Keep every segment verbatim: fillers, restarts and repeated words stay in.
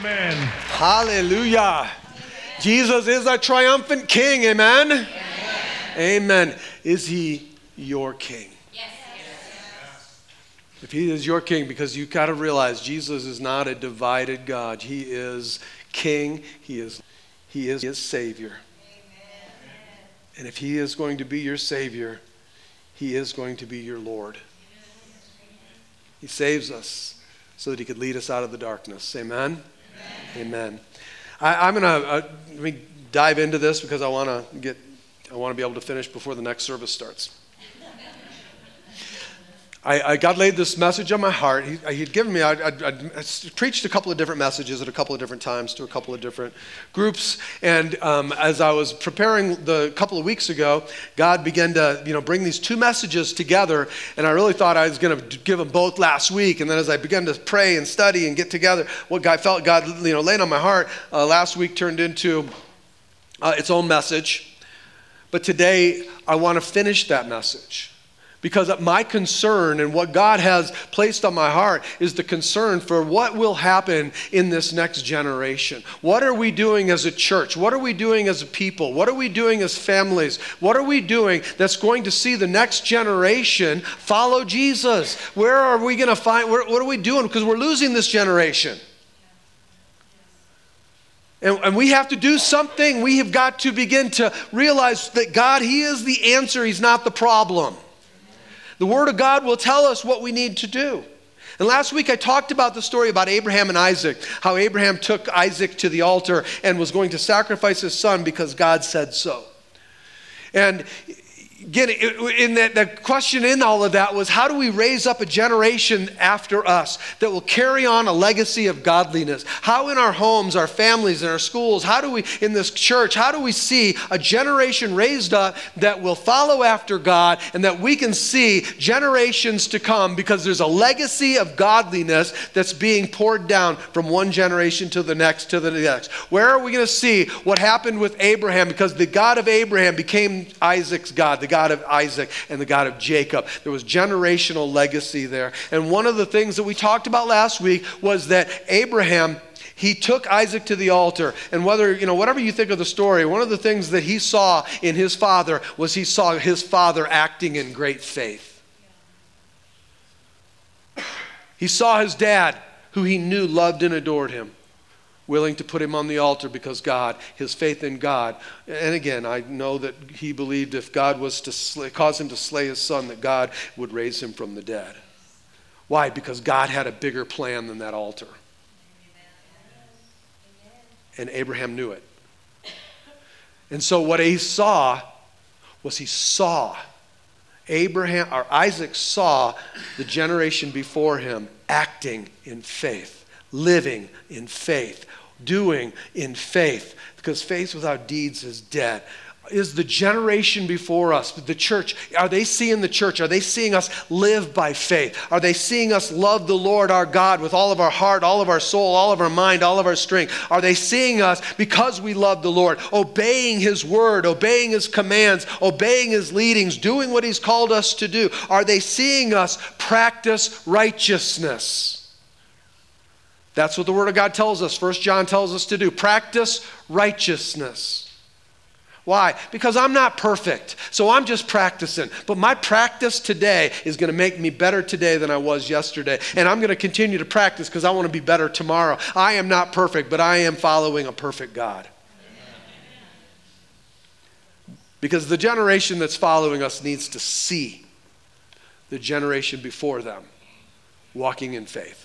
Amen. Hallelujah. Jesus is a triumphant King. Amen? Amen. Amen. Is he your King? Yes. If he is your King, because you got to realize Jesus is not a divided God. He is King. He is, he is his Savior. Amen. And if he is going to be your Savior, he is going to be your Lord. He saves us so that he could lead us out of the darkness. Amen? Amen. Amen. I, I'm going to uh, let me dive into this because I want to get, I want to be able to finish before the next service starts. I, I God laid this message on my heart. He, he'd given me, I, I, I preached a couple of different messages at a couple of different times to a couple of different groups. And um, as I was preparing the couple of weeks ago, God began to, you know, bring these two messages together. And I really thought I was going to give them both last week. And then as I began to pray and study and get together, what I felt God, you know, laid on my heart uh, last week turned into uh, its own message. But today I want to finish that message. Because my concern and what God has placed on my heart is the concern for what will happen in this next generation. What are we doing as a church? What are we doing as a people? What are we doing as families? What are we doing that's going to see the next generation follow Jesus? Where are we going to find, where, what are we doing? Because we're losing this generation. And, and we have to do something. We have got to begin to realize that God, he is the answer. He's not the problem. The Word of God will tell us what we need to do. And last week I talked about the story about Abraham and Isaac, how Abraham took Isaac to the altar and was going to sacrifice his son because God said so. And again, in that, the question in all of that was, how do we raise up a generation after us that will carry on a legacy of godliness? How in our homes, our families, and our schools, how do we, in this church, how do we see a generation raised up that will follow after God and that we can see generations to come because there's a legacy of godliness that's being poured down from one generation to the next to the next? Where are we going to see what happened with Abraham? Because the God of Abraham became Isaac's God, the God of Isaac and the God of Jacob. There was generational legacy there. And one of the things that we talked about last week was that Abraham, he took Isaac to the altar. And whether, you know, whatever you think of the story, one of the things that he saw in his father was he saw his father acting in great faith. He saw his dad, who he knew loved and adored him, willing to put him on the altar because God, his faith in God. And again, I know that he believed if God was to slay, cause him to slay his son, that God would raise him from the dead. Why? Because God had a bigger plan than that altar. And Abraham knew it. And so what he saw was he saw Abraham, or Isaac saw the generation before him acting in faith, living in faith, doing in faith, because faith without deeds is dead. Is the generation before us, the church, are they seeing the church? Are they seeing us live by faith? Are they seeing us love the Lord our God with all of our heart, all of our soul, all of our mind, all of our strength? Are they seeing us because we love the Lord, obeying his word, obeying his commands, obeying his leadings, doing what he's called us to do? Are they seeing us practice righteousness? That's what the Word of God tells us. First John tells us to do. Practice righteousness. Why? Because I'm not perfect, so I'm just practicing. But my practice today is going to make me better today than I was yesterday. And I'm going to continue to practice because I want to be better tomorrow. I am not perfect, but I am following a perfect God. Because the generation that's following us needs to see the generation before them walking in faith.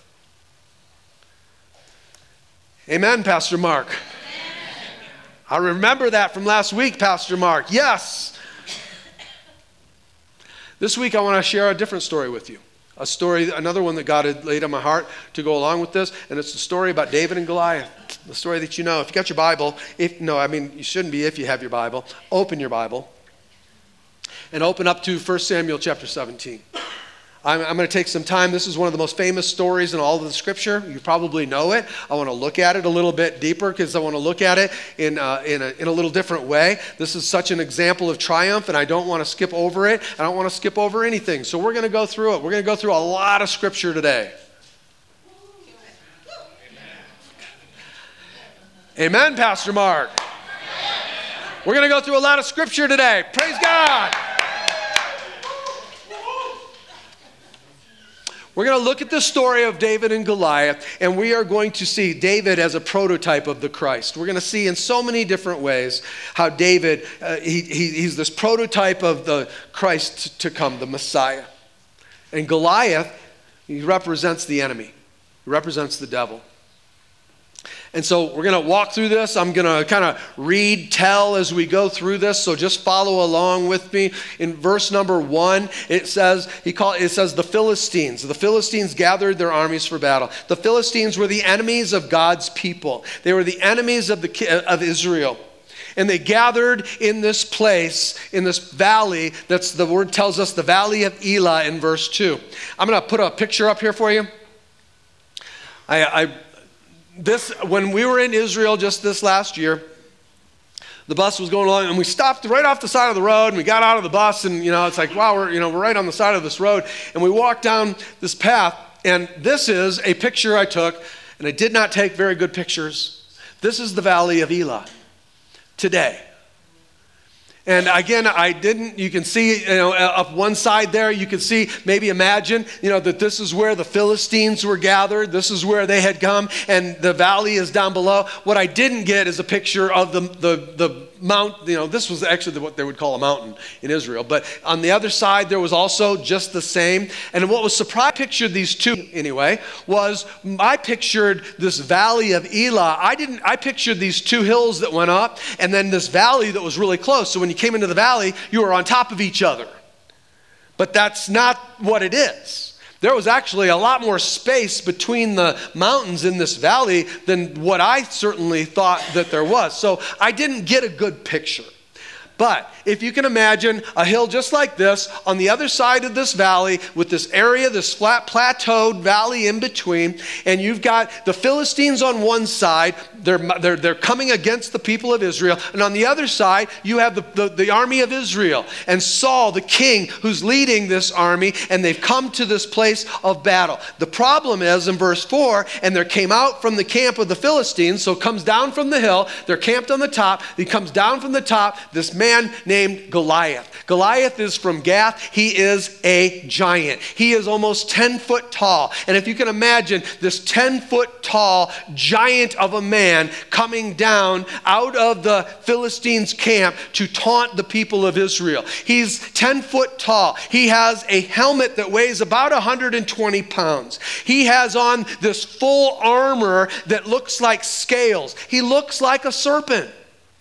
Amen, Pastor Mark. Amen. I remember that from last week, Pastor Mark. Yes. This week I want to share a different story with you. A story, another one that God had laid on my heart to go along with this, and it's the story about David and Goliath. The story that you know. If you got your Bible, if no, I mean, you shouldn't be if you have your Bible. Open your Bible and open up to First Samuel chapter seventeen. I'm, I'm going to take some time. This is one of the most famous stories in all of the Scripture. You probably know it. I want to look at it a little bit deeper because I want to look at it in, uh, in, a, in a little different way. This is such an example of triumph, and I don't want to skip over it. I don't want to skip over anything. So we're going to go through it. We're going to go through a lot of Scripture today. Amen, Pastor Mark. We're going to go through a lot of scripture today. Praise God. We're going to look at the story of David and Goliath, and we are going to see David as a prototype of the Christ. We're going to see in so many different ways how David, uh, he, he, he's this prototype of the Christ to come, the Messiah. And Goliath, he represents the enemy. He represents the devil. And so we're going to walk through this. I'm going to kind of read, tell as we go through this. So just follow along with me. In verse number one, it says, he call, it says the Philistines. The Philistines gathered their armies for battle. The Philistines were the enemies of God's people. They were the enemies of, the, of Israel. And they gathered in this place, in this valley, that's the word tells us the valley of Elah in verse two. I'm going to put a picture up here for you. I... I This, when we were in Israel just this last year, the bus was going along and we stopped right off the side of the road and we got out of the bus and, you know, it's like, wow, we're, you know, we're right on the side of this road. And we walked down this path, and this is a picture I took, and I did not take very good pictures. This is the Valley of Elah today. And again, I didn't, you can see, you know, up one side there, you can see, maybe imagine, you know, that this is where the Philistines were gathered. This is where they had come, and the valley is down below. What I didn't get is a picture of the, the, the mount, you know, this was actually what they would call a mountain in Israel. But on the other side, there was also just the same. And what was surprising, I pictured these two anyway, was I pictured this valley of Elah. I didn't, I pictured these two hills that went up, and then this valley that was really close. So when you came into the valley, you were on top of each other. But that's not what it is. There was actually a lot more space between the mountains in this valley than what I certainly thought that there was. So I didn't get a good picture. But if you can imagine a hill just like this, on the other side of this valley, with this area, this flat plateaued valley in between, and you've got the Philistines on one side, they're, they're, they're coming against the people of Israel, and on the other side, you have the, the, the army of Israel, and Saul, the king, who's leading this army, and they've come to this place of battle. The problem is, in verse four, and there came out from the camp of the Philistines, so it comes down from the hill, they're camped on the top, he comes down from the top, this man man named Goliath. Goliath is from Gath. He is a giant. He is almost ten foot tall. And if you can imagine this ten foot tall giant of a man coming down out of the Philistines' camp to taunt the people of Israel. He's ten foot tall. He has a helmet that weighs about one hundred twenty pounds. He has on this full armor that looks like scales. He looks like a serpent.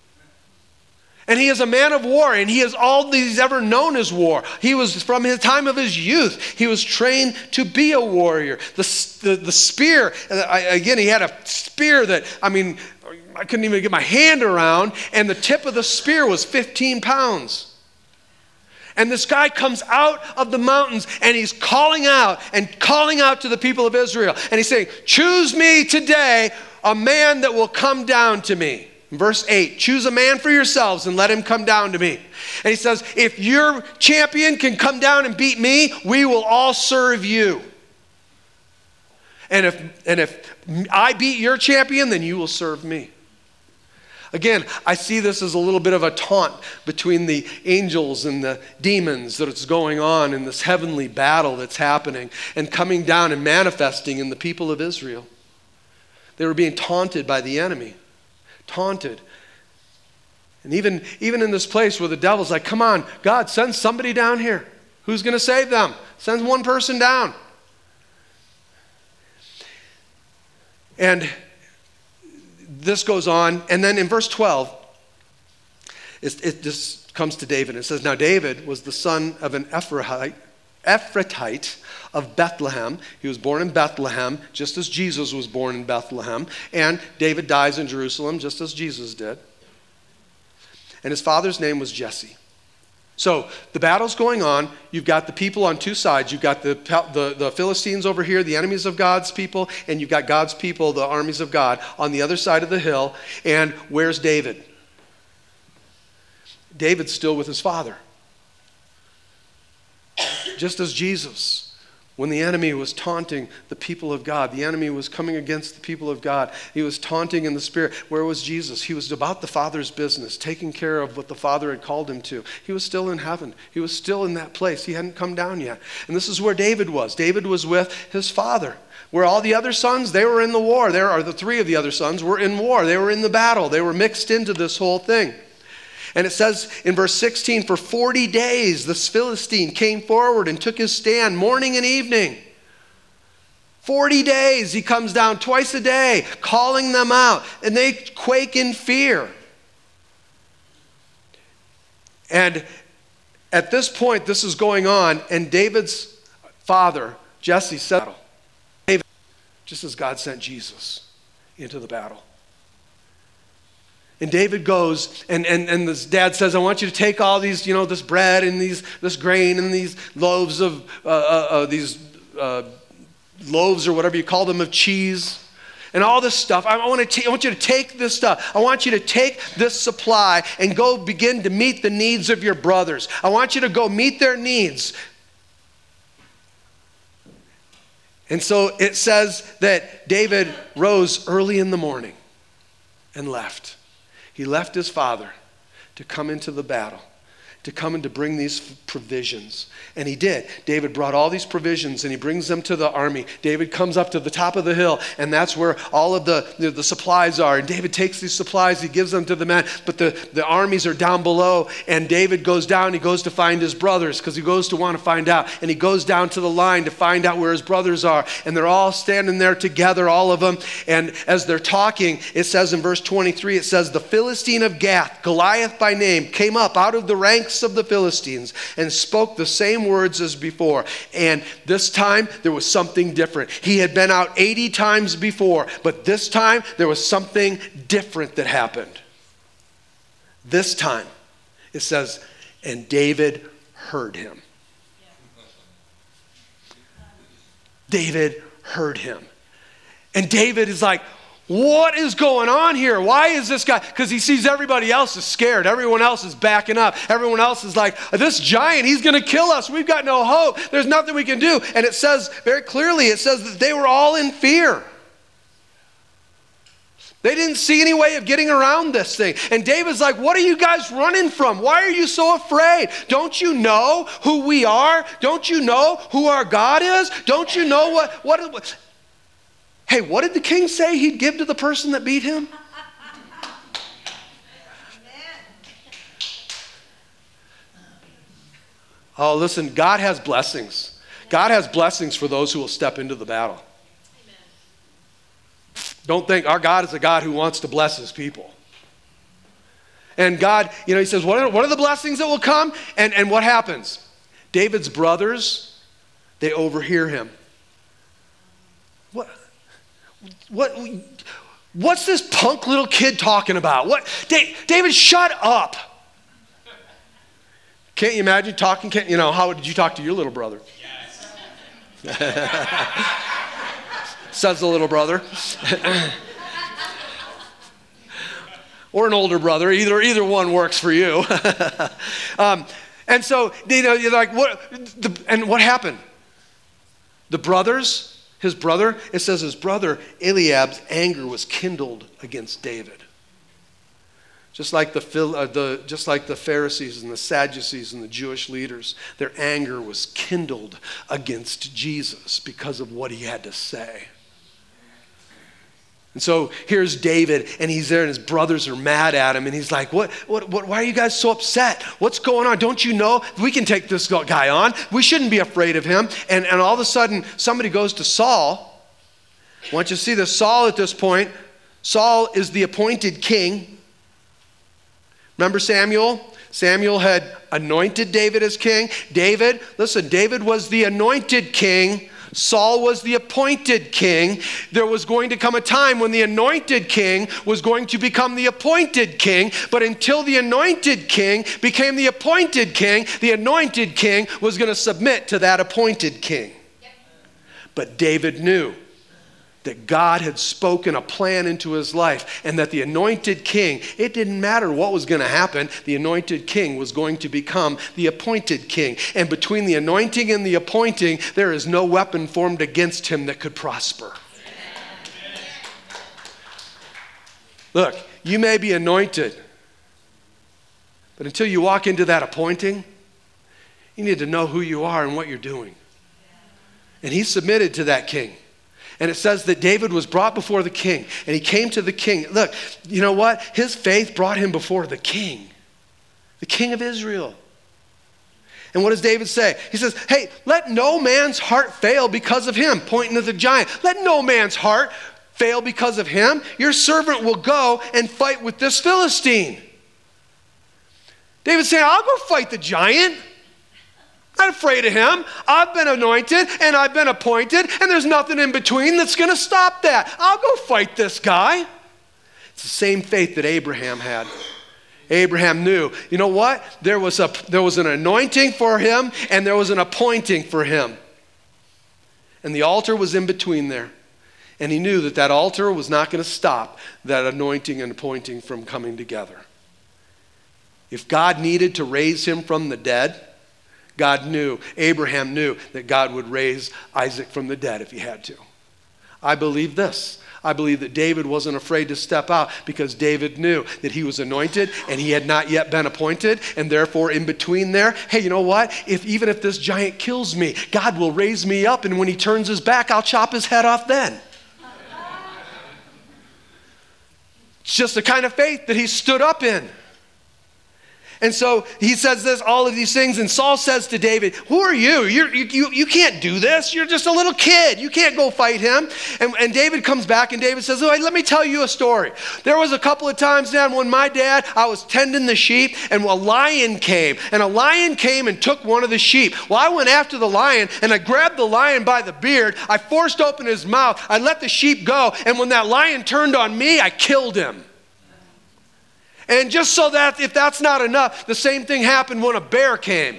And he is a man of war, and he is all that he's ever known as war. He was, from his time of his youth, he was trained to be a warrior. The, the, the spear, I, again, he had a spear that, I mean, I couldn't even get my hand around, and the tip of the spear was fifteen pounds. And this guy comes out of the mountains, and he's calling out and calling out to the people of Israel. And he's saying, choose me today a man that will come down to me. Verse eight, choose a man for yourselves and let him come down to me. And he says, if your champion can come down and beat me, we will all serve you. And if, and if I beat your champion, then you will serve me. Again, I see this as a little bit of a taunt between the angels and the demons that's going on in this heavenly battle that's happening and coming down and manifesting in the people of Israel. They were being taunted by the enemy. Taunted. And even, even in this place where the devil's like, come on, God, send somebody down here. Who's going to save them? Send one person down. And this goes on. And then in verse twelve, it, it just comes to David. It says, now David was the son of an Ephrathite, Ephrathite of Bethlehem. He was born in Bethlehem, just as Jesus was born in Bethlehem. And David dies in Jerusalem, just as Jesus did. And his father's name was Jesse. So the battle's going on. You've got the people on two sides. You've got the, the, the Philistines over here, the enemies of God's people, and you've got God's people, the armies of God, on the other side of the hill. And where's David? David's still with his father. Just as Jesus When the enemy was taunting the people of God, the enemy was coming against the people of God. He was taunting in the spirit. Where was Jesus? He was about the Father's business, taking care of what the Father had called him to. He was still in heaven. He was still in that place. He hadn't come down yet. And this is where David was. David was with his father. Where all the other sons, they were in the war. There are the three of the other sons were in war. They were in the battle. They were mixed into this whole thing. And it says in verse sixteen, for forty days this Philistine came forward and took his stand morning and evening. forty days he comes down twice a day, calling them out, and they quake in fear. And at this point, this is going on, and David's father, Jesse, said, David, just as God sent Jesus into the battle. And David goes, and, and, and his dad says, I want you to take all these, you know, this bread and these this grain and these loaves of, uh, uh, uh, these uh, loaves or whatever you call them of cheese and all this stuff. I, I, want to ta- I want you to take this stuff. I want you to take this supply and go begin to meet the needs of your brothers. I want you to go meet their needs. And so it says that David rose early in the morning and left. He left his father to come into the battle, to come and to bring these provisions. And he did. David brought all these provisions and he brings them to the army. David comes up to the top of the hill, and that's where all of the, the, the supplies are. And David takes these supplies, he gives them to the men, but the, the armies are down below. And David goes down, he goes to find his brothers because he goes to want to find out. And he goes down to the line to find out where his brothers are. And they're all standing there together, all of them. And as they're talking, it says in verse twenty-three, it says, the Philistine of Gath, Goliath by name, came up out of the ranks of the Philistines and spoke the same words as before. And this time there was something different. He had been out eighty times before, but this time there was something different that happened. This time it says, and David heard him. David heard him. And David is like, what is going on here? Why is this guy? Because he sees everybody else is scared. Everyone else is backing up. Everyone else is like, this giant, he's going to kill us. We've got no hope. There's nothing we can do. And it says very clearly, it says that they were all in fear. They didn't see any way of getting around this thing. And David's like, what are you guys running from? Why are you so afraid? Don't you know who we are? Don't you know who our God is? Don't you know what... what, what Hey, what did the king say he'd give to the person that beat him? Oh, listen, God has blessings. God has blessings for those who will step into the battle. Don't think our God is a God who wants to bless his people. And God, you know, he says, what are, what are the blessings that will come? And, and what happens? David's brothers, they overhear him. What? What, what's this punk little kid talking about? What, David, shut up. Can't you imagine talking, can't, you know, how did you talk to your little brother? Yes. Says the little brother. Or an older brother, either, either one works for you. um, and so, you know, you're like, what, the, and what happened? The brothers, His brother, it says his brother Eliab's anger was kindled against David. Just like the, uh, the, just like the Pharisees and the Sadducees and the Jewish leaders, their anger was kindled against Jesus because of what he had to say. And so here's David, and he's there, and his brothers are mad at him, and he's like, what, what, what, why are you guys so upset? What's going on? Don't you know we can take this guy on? We shouldn't be afraid of him. And, and all of a sudden, somebody goes to Saul. I want you to see this. Saul at this point, Saul is the appointed king. Remember Samuel? Samuel had anointed David as king. David, listen, David was the anointed king. Saul was the appointed king. There was going to come a time when the anointed king was going to become the appointed king, but until the anointed king became the appointed king, the anointed king was going to submit to that appointed king. But David knew that God had spoken a plan into his life, and that the anointed king, it didn't matter what was going to happen, the anointed king was going to become the appointed king. And between the anointing and the appointing, there is no weapon formed against him that could prosper. Look, you may be anointed, but until you walk into that appointing, you need to know who you are and what you're doing. And he submitted to that king. And it says that David was brought before the king, and he came to the king. Look, you know what? His faith brought him before the king, the king of Israel. And what does David say? He says, hey, let no man's heart fail because of him, pointing to the giant. Let no man's heart fail because of him. Your servant will go and fight with this Philistine. David's saying, I'll go fight the giant. I'm not afraid of him. I've been anointed and I've been appointed, and there's nothing in between that's going to stop that. I'll go fight this guy. It's the same faith that Abraham had. Abraham knew, you know what? There was a there was an anointing for him, and there was an appointing for him. And the altar was in between there. And he knew that that altar was not going to stop that anointing and appointing from coming together. If God needed to raise him from the dead, God knew, Abraham knew that God would raise Isaac from the dead if he had to. I believe this. I believe that David wasn't afraid to step out because David knew that he was anointed and he had not yet been appointed, and therefore in between there, hey, you know what? If even if this giant kills me, God will raise me up, and when he turns his back, I'll chop his head off then. It's just the kind of faith that he stood up in. And so he says this, all of these things, and Saul says to David, who are you? You're, you you you can't do this. You're just a little kid. You can't go fight him. And, and David comes back, and David says, oh, let me tell you a story. There was a couple of times then when my dad, I was tending the sheep, and a lion came. And a lion came and took one of the sheep. Well, I went after the lion, and I grabbed the lion by the beard. I forced open his mouth. I let the sheep go. And when that lion turned on me, I killed him. And just so that if that's not enough, the same thing happened when a bear came.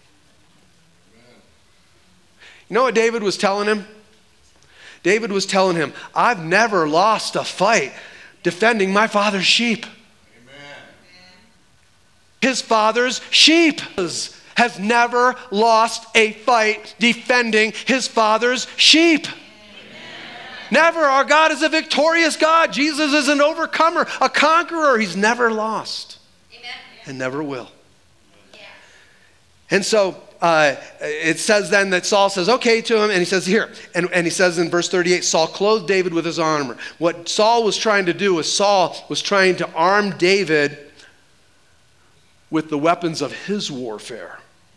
You know what David was telling him? David was telling him, I've never lost a fight defending my father's sheep. Amen. His father's sheep has never lost a fight defending his father's sheep. Never. Our God is a victorious God. Jesus is an overcomer, a conqueror. He's never lost. Amen. And never will. Yeah. And so uh, it says then that Saul says, okay to him, and he says here, and, and he says in verse thirty-eight, Saul clothed David with his armor. What Saul was trying to do is Saul was trying to arm David with the weapons of his warfare.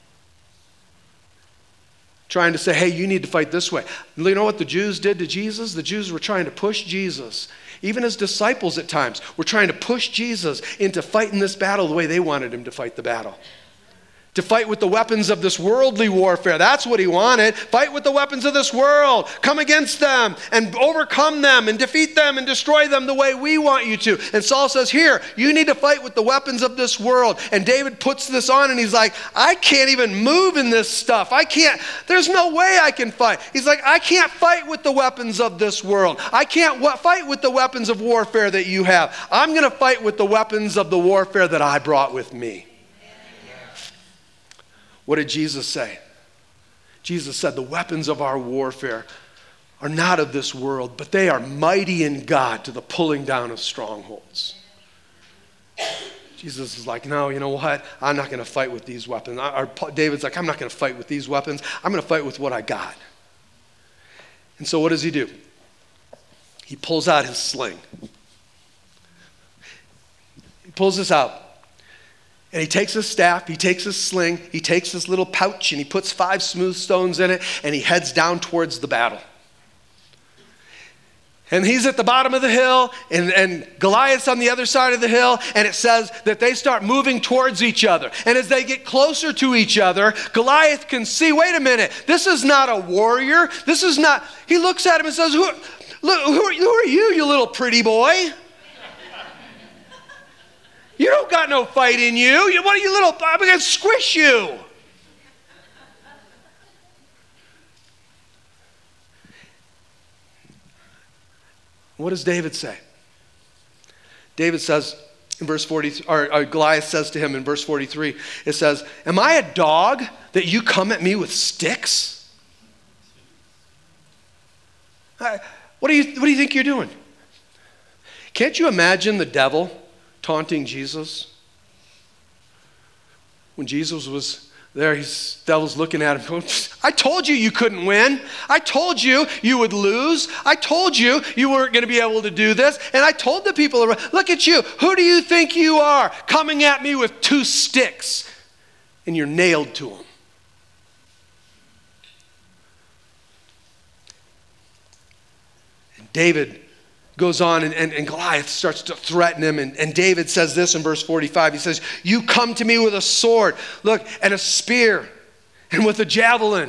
Trying to say, hey, you need to fight this way. You know what the Jews did to Jesus? The Jews were trying to push Jesus. Even his disciples at times were trying to push Jesus into fighting this battle the way they wanted him to fight the battle. To fight with the weapons of this worldly warfare. That's what he wanted. Fight with the weapons of this world. Come against them and overcome them and defeat them and destroy them the way we want you to. And Saul says, here, you need to fight with the weapons of this world. And David puts this on, and he's like, I can't even move in this stuff. I can't, there's no way I can fight. He's like, I can't fight with the weapons of this world. I can't w- fight with the weapons of warfare that you have. I'm going to fight with the weapons of the warfare that I brought with me. What did Jesus say? Jesus said the weapons of our warfare are not of this world, but they are mighty in God to the pulling down of strongholds. Jesus is like, no, you know what? I'm not going to fight with these weapons. Or David's like, I'm not going to fight with these weapons. I'm going to fight with what I got. And so what does he do? He pulls out his sling. He pulls this out. And he takes his staff, he takes his sling, he takes his little pouch, and he puts five smooth stones in it, and he heads down towards the battle. And he's at the bottom of the hill, and, and Goliath's on the other side of the hill, and it says that they start moving towards each other. And as they get closer to each other, Goliath can see, wait a minute, this is not a warrior. This is not, he looks at him and says, who, look, who, are, who are you, you little pretty boy? You don't got no fight in you. you what are you little, I'm going to squish you. What does David say? David says in verse forty, or, or Goliath says to him in verse forty-three, it says, am I a dog that you come at me with sticks? I, what do you, what do you think you're doing? Can't you imagine the devil taunting Jesus? When Jesus was there, his devil's looking at him going, I told you you couldn't win. I told you you would lose. I told you you weren't going to be able to do this. And I told the people around, look at you. Who do you think you are coming at me with two sticks? And you're nailed to them. And David goes on and, and, and Goliath starts to threaten him. And, and David says this in verse forty-five. He says, you come to me with a sword, look, and a spear, and with a javelin.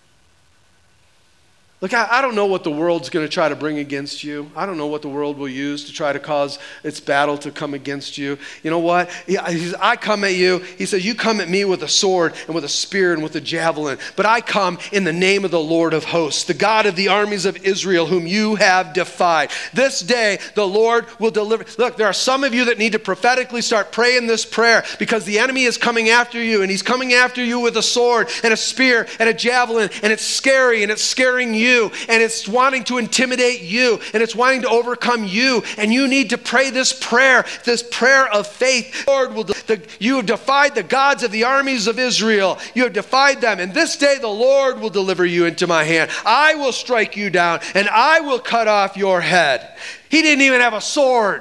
Look, I, I don't know what the world's going to try to bring against you. I don't know what the world will use to try to cause its battle to come against you. You know what? He, he says, I come at you. He says, you come at me with a sword and with a spear and with a javelin. But I come in the name of the Lord of hosts, the God of the armies of Israel, whom you have defied. This day the Lord will deliver. Look, there are some of you that need to prophetically start praying this prayer because the enemy is coming after you, and he's coming after you with a sword and a spear and a javelin, and it's scary and it's scaring you. You, and it's wanting to intimidate you, and it's wanting to overcome you, and you need to pray this prayer, this prayer of faith. Lord, will the, you have defied the gods of the armies of Israel. You have defied them, and this day the Lord will deliver you into my hand. I will strike you down, and I will cut off your head. He didn't even have a sword.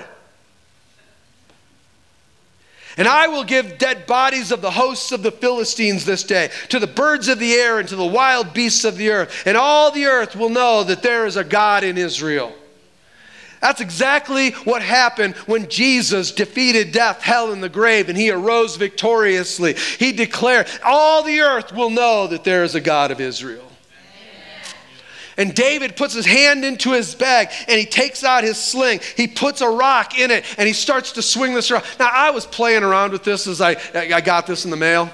And I will give dead bodies of the hosts of the Philistines this day to the birds of the air and to the wild beasts of the earth. And all the earth will know that there is a God in Israel. That's exactly what happened when Jesus defeated death, hell, and the grave, and he arose victoriously. He declared, all the earth will know that there is a God of Israel. And David puts his hand into his bag and he takes out his sling. He puts a rock in it and he starts to swing this around. Now, I was playing around with this as I, I got this in the mail.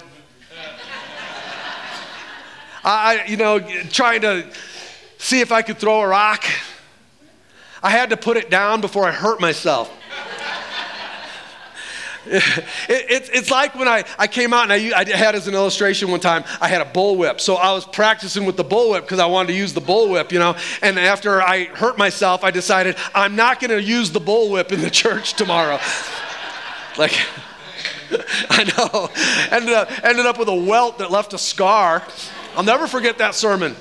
I, you know, trying to see if I could throw a rock. I had to put it down before I hurt myself. It, it, it's like when I, I came out and I, I had as an illustration one time, I had a bullwhip. So I was practicing with the bullwhip because I wanted to use the bullwhip, you know. And after I hurt myself, I decided I'm not going to use the bullwhip in the church tomorrow. Like, I know. Ended up, ended up with a welt that left a scar. I'll never forget that sermon.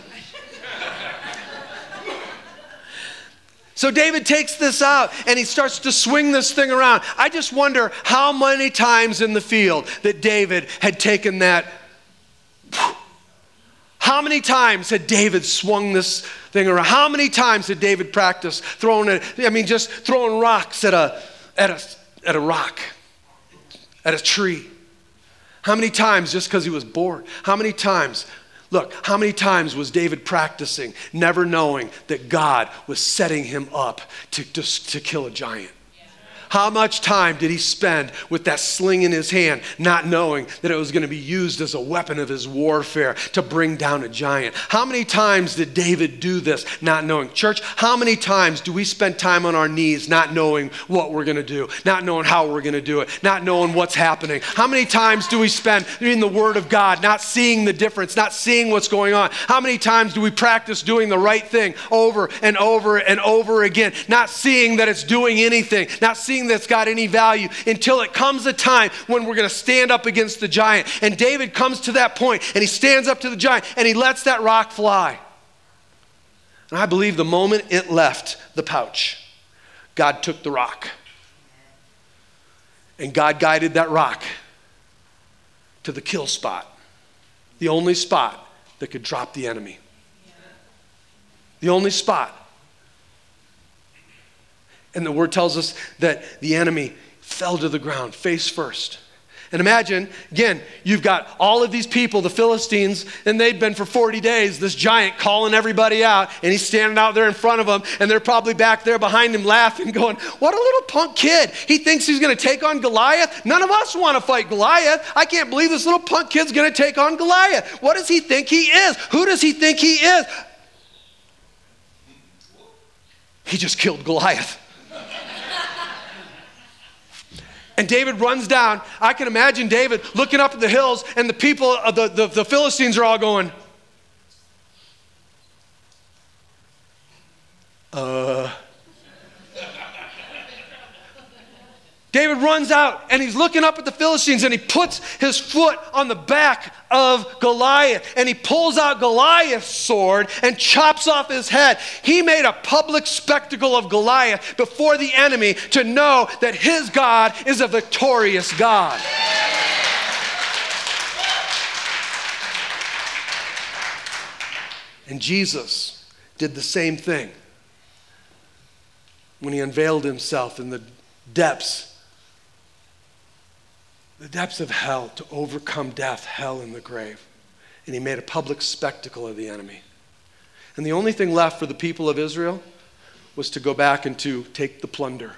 So David takes this out and he starts to swing this thing around. I just wonder how many times in the field that David had taken that. How many times had David swung this thing around? How many times had David practiced throwing it? I mean, just throwing rocks at a at a at a rock, at a tree. How many times just because he was bored? How many times? Look, how many times was David practicing, never knowing that God was setting him up to, to, to kill a giant? How much time did he spend with that sling in his hand, not knowing that it was going to be used as a weapon of his warfare to bring down a giant? How many times did David do this, not knowing? Church, how many times do we spend time on our knees not knowing what we're going to do, not knowing how we're going to do it, not knowing what's happening? How many times do we spend reading the Word of God, not seeing the difference, not seeing what's going on? How many times do we practice doing the right thing over and over and over again, not seeing that it's doing anything, not seeing that's got any value until it comes a time when we're going to stand up against the giant? And David comes to that point and he stands up to the giant and he lets that rock fly. And I believe the moment it left the pouch, God took the rock. And God guided that rock to the kill spot, the only spot that could drop the enemy. The only spot. And the word tells us that the enemy fell to the ground face first. And imagine, again, you've got all of these people, the Philistines, and they've been for forty days, this giant calling everybody out, and he's standing out there in front of them, and they're probably back there behind him laughing, going, what a little punk kid. He thinks he's going to take on Goliath. None of us want to fight Goliath. I can't believe this little punk kid's going to take on Goliath. What does he think he is? Who does he think he is? He just killed Goliath. And David runs down. I can imagine David looking up at the hills, and the people, uh, the, the, the Philistines are all going, uh. David runs out, and he's looking up at the Philistines, and he puts his foot on the back of Goliath, and he pulls out Goliath's sword and chops off his head. He made a public spectacle of Goliath before the enemy to know that his God is a victorious God. And Jesus did the same thing when he unveiled himself in the depths the depths of hell to overcome death, hell, and the grave. And he made a public spectacle of the enemy. And the only thing left for the people of Israel was to go back and to take the plunder.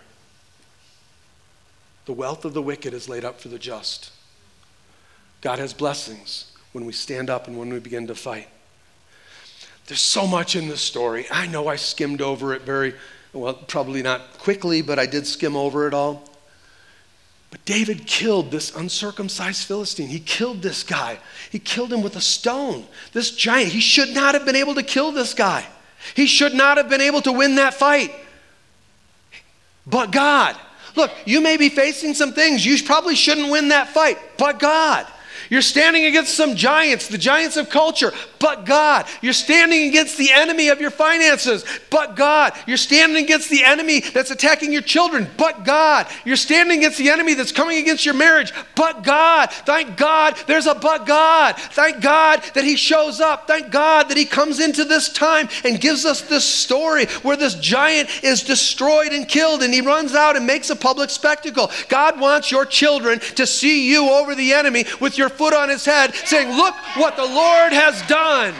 The wealth of the wicked is laid up for the just. God has blessings when we stand up and when we begin to fight. There's so much in this story. I know I skimmed over it very, well, probably not quickly, but I did skim over it all. But David killed this uncircumcised Philistine. He killed this guy. He killed him with a stone. This giant. He should not have been able to kill this guy. He should not have been able to win that fight. But God. Look, you may be facing some things. You probably shouldn't win that fight. But God. You're standing against some giants, the giants of culture, but God. You're standing against the enemy of your finances, but God. You're standing against the enemy that's attacking your children, but God. You're standing against the enemy that's coming against your marriage, but God. Thank God there's a but God. Thank God that he shows up. Thank God that he comes into this time and gives us this story where this giant is destroyed and killed, and he runs out and makes a public spectacle. God wants your children to see you over the enemy with your foot on his head, saying, look what the Lord has done.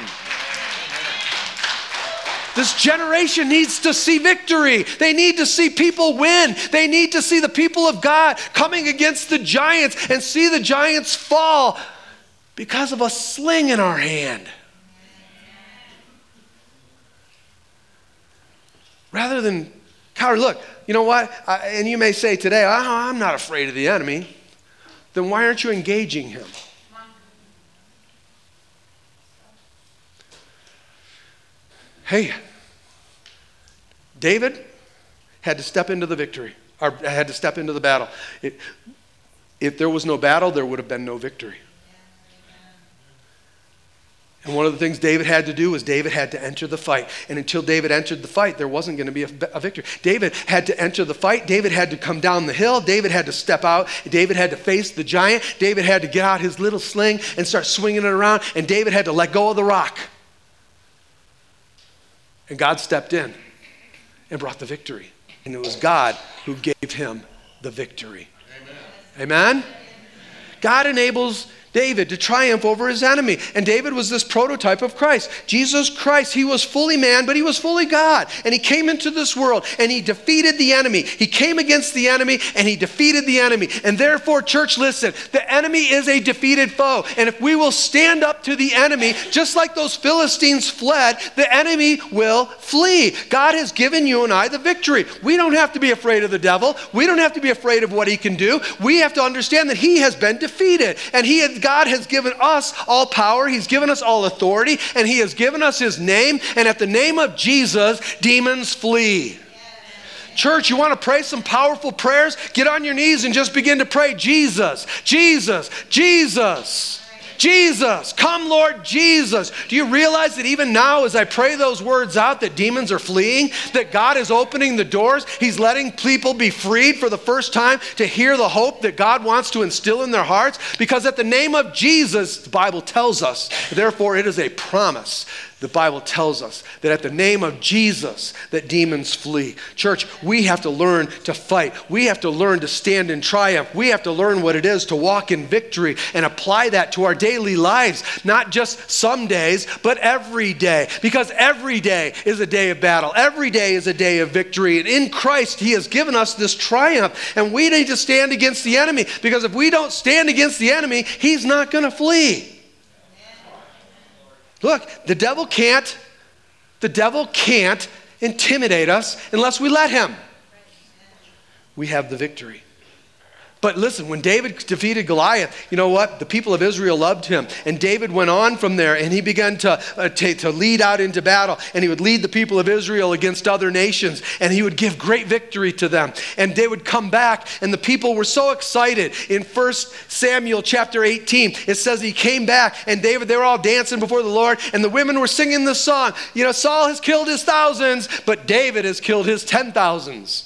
This generation needs to see victory. They need to see people win. They need to see the people of God coming against the giants and see the giants fall because of a sling in our hand. Rather than coward. Look, you know what? I, and you may say today, oh, I'm not afraid of the enemy. Then why aren't you engaging him? Hey, David had to step into the victory, or had to step into the battle. It, if there was no battle, there would have been no victory. And one of the things David had to do was David had to enter the fight. And until David entered the fight, there wasn't going to be a, a victory. David had to enter the fight. David had to come down the hill. David had to step out. David had to face the giant. David had to get out his little sling and start swinging it around. And David had to let go of the rock. And God stepped in and brought the victory. And it was God who gave him the victory. Amen? Amen? God enables David to triumph over his enemy. And David was this prototype of Christ. Jesus Christ, he was fully man, but he was fully God. And he came into this world and he defeated the enemy. He came against the enemy and he defeated the enemy. And therefore, church, listen, the enemy is a defeated foe. And if we will stand up to the enemy, just like those Philistines fled, the enemy will flee. God has given you and I the victory. We don't have to be afraid of the devil. We don't have to be afraid of what he can do. We have to understand that he has been defeated. And he has God has given us all power. He's given us all authority, and he has given us his name. And at the name of Jesus, demons flee. Church, you want to pray some powerful prayers? Get on your knees and just begin to pray, Jesus, Jesus, Jesus. Jesus, come Lord Jesus. Do you realize that even now as I pray those words out that demons are fleeing, that God is opening the doors? He's letting people be freed for the first time to hear the hope that God wants to instill in their hearts. Because at the name of Jesus, the Bible tells us, therefore it is a promise. The Bible tells us that at the name of Jesus, that demons flee. Church, we have to learn to fight. We have to learn to stand in triumph. We have to learn what it is to walk in victory and apply that to our daily lives. Not just some days, but every day. Because every day is a day of battle. Every day is a day of victory. And in Christ, he has given us this triumph. And we need to stand against the enemy. Because if we don't stand against the enemy, he's not going to flee. Look, the devil can't, the devil can't intimidate us unless we let him. We have the victory. But listen, when David defeated Goliath, you know what? The people of Israel loved him. And David went on from there, and he began to, uh, to, to lead out into battle. And he would lead the people of Israel against other nations. And he would give great victory to them. And they would come back, and the people were so excited. In First Samuel chapter eighteen, it says he came back, and David, they were all dancing before the Lord. And the women were singing this song. You know, Saul has killed his thousands, but David has killed his ten thousands.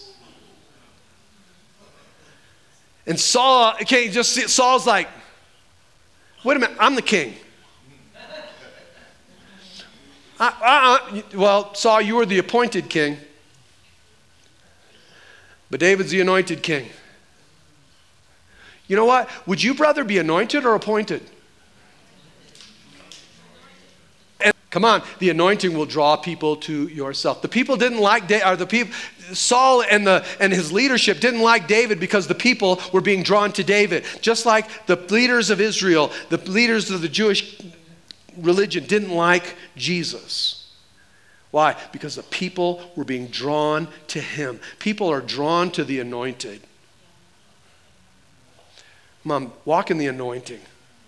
And Saul, okay, just see, Saul's like, wait a minute, I'm the king. Uh, uh, well, Saul, you were the appointed king. But David's the anointed king. You know what? Would you rather be anointed or appointed? And come on, the anointing will draw people to yourself. The people didn't like, da- or the people, Saul and the and his leadership didn't like David because the people were being drawn to David. Just like the leaders of Israel, the leaders of the Jewish religion didn't like Jesus. Why? Because the people were being drawn to him. People are drawn to the anointed. Mom, walk in the anointing.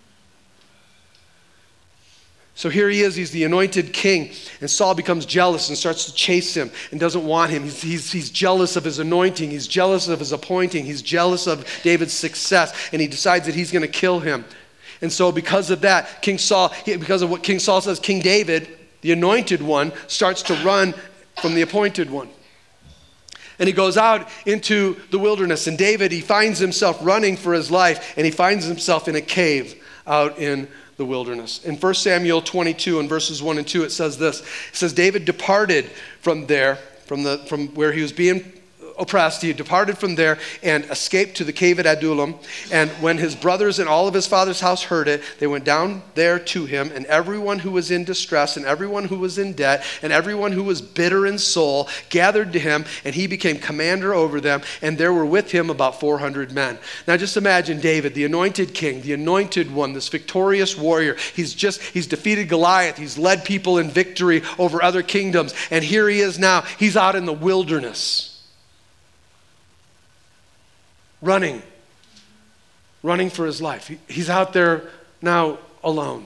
So here he is, he's the anointed king, and Saul becomes jealous and starts to chase him and doesn't want him. He's, he's, he's jealous of his anointing, he's jealous of his appointing, he's jealous of David's success, and he decides that he's going to kill him. And so because of that, King Saul, because of what King Saul says, King David, the anointed one, starts to run from the appointed one. And he goes out into the wilderness, and David, he finds himself running for his life, and he finds himself in a cave out in the wilderness. In First Samuel twenty-two and verses one and two, it says this. It says, David departed from there, from the from where he was being oppressed. He departed from there and escaped to the cave at Adullam. And when his brothers and all of his father's house heard it, they went down there to him, and everyone who was in distress and everyone who was in debt and everyone who was bitter in soul gathered to him, and he became commander over them, and there were with him about four hundred men. Now just imagine David, the anointed king, the anointed one, this victorious warrior. He's just, he's defeated Goliath. He's led people in victory over other kingdoms. And here he is now. He's out in the wilderness. Running, running for his life. He, he's out there now alone.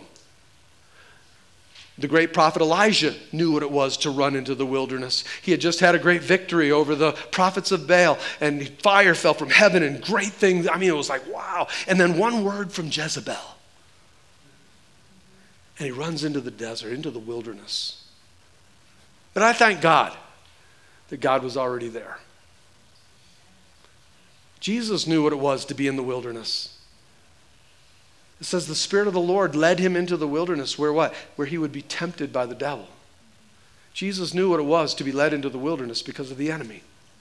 The great prophet Elijah knew what it was to run into the wilderness. He had just had a great victory over the prophets of Baal, and fire fell from heaven and great things. I mean, it was like, wow. And then one word from Jezebel. And he runs into the desert, into the wilderness. But I thank God that God was already there. Jesus knew what it was to be in the wilderness. It says the Spirit of the Lord led him into the wilderness where what? Where he would be tempted by the devil. Jesus knew what it was to be led into the wilderness because of the enemy.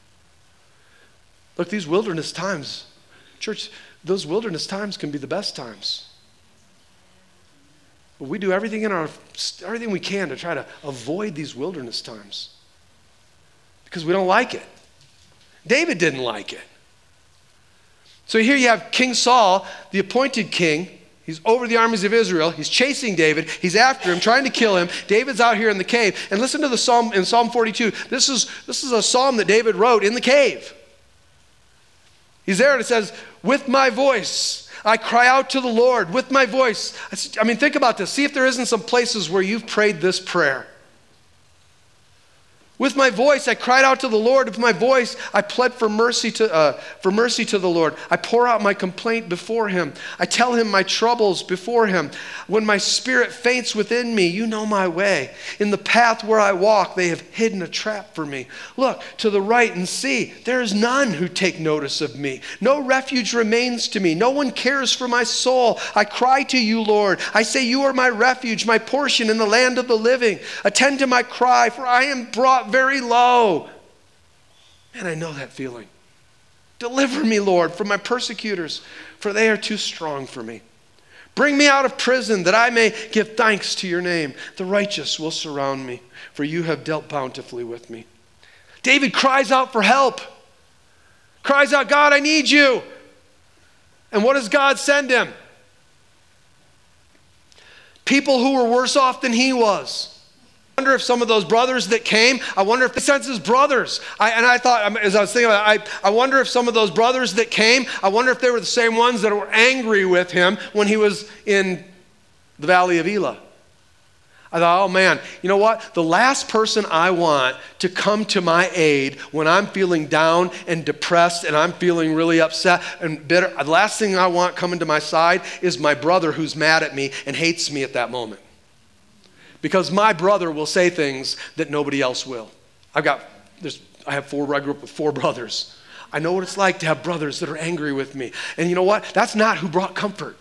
Look, these wilderness times, church, those wilderness times can be the best times. But we do everything in our everything we can to try to avoid these wilderness times because we don't like it. David didn't like it. So here you have King Saul, the appointed king. He's over the armies of Israel. He's chasing David. He's after him, trying to kill him. David's out here in the cave. And listen to the psalm in Psalm forty-two. This is, this is a psalm that David wrote in the cave. He's there and it says, with my voice, I cry out to the Lord. With my voice. I mean, think about this. See if there isn't some places where you've prayed this prayer. With my voice, I cried out to the Lord. With my voice, I pled for mercy to uh, for mercy to the Lord. I pour out my complaint before him. I tell him my troubles before him. When my spirit faints within me, you know my way. In the path where I walk, they have hidden a trap for me. Look to the right and see. There is none who take notice of me. No refuge remains to me. No one cares for my soul. I cry to you, Lord. I say you are my refuge, my portion in the land of the living. Attend to my cry, for I am brought very low. And I know that feeling. Deliver me, Lord, from my persecutors, for they are too strong for me. Bring me out of prison that I may give thanks to your name. The righteous will surround me, for you have dealt bountifully with me. David cries out for help. Cries out, God, I need you. And what does God send him? People who were worse off than he was. I wonder if some of those brothers that came, I wonder if they sent his brothers. I, and I thought, as I was thinking about it, I, I wonder if some of those brothers that came, I wonder if they were the same ones that were angry with him when he was in the Valley of Elah. I thought, oh man, you know what? The last person I want to come to my aid when I'm feeling down and depressed and I'm feeling really upset and bitter, the last thing I want coming to my side is my brother who's mad at me and hates me at that moment. Because my brother will say things that nobody else will. I've got, there's, I have four, I grew up with four brothers. I know what it's like to have brothers that are angry with me. And you know what? That's not who brought comfort.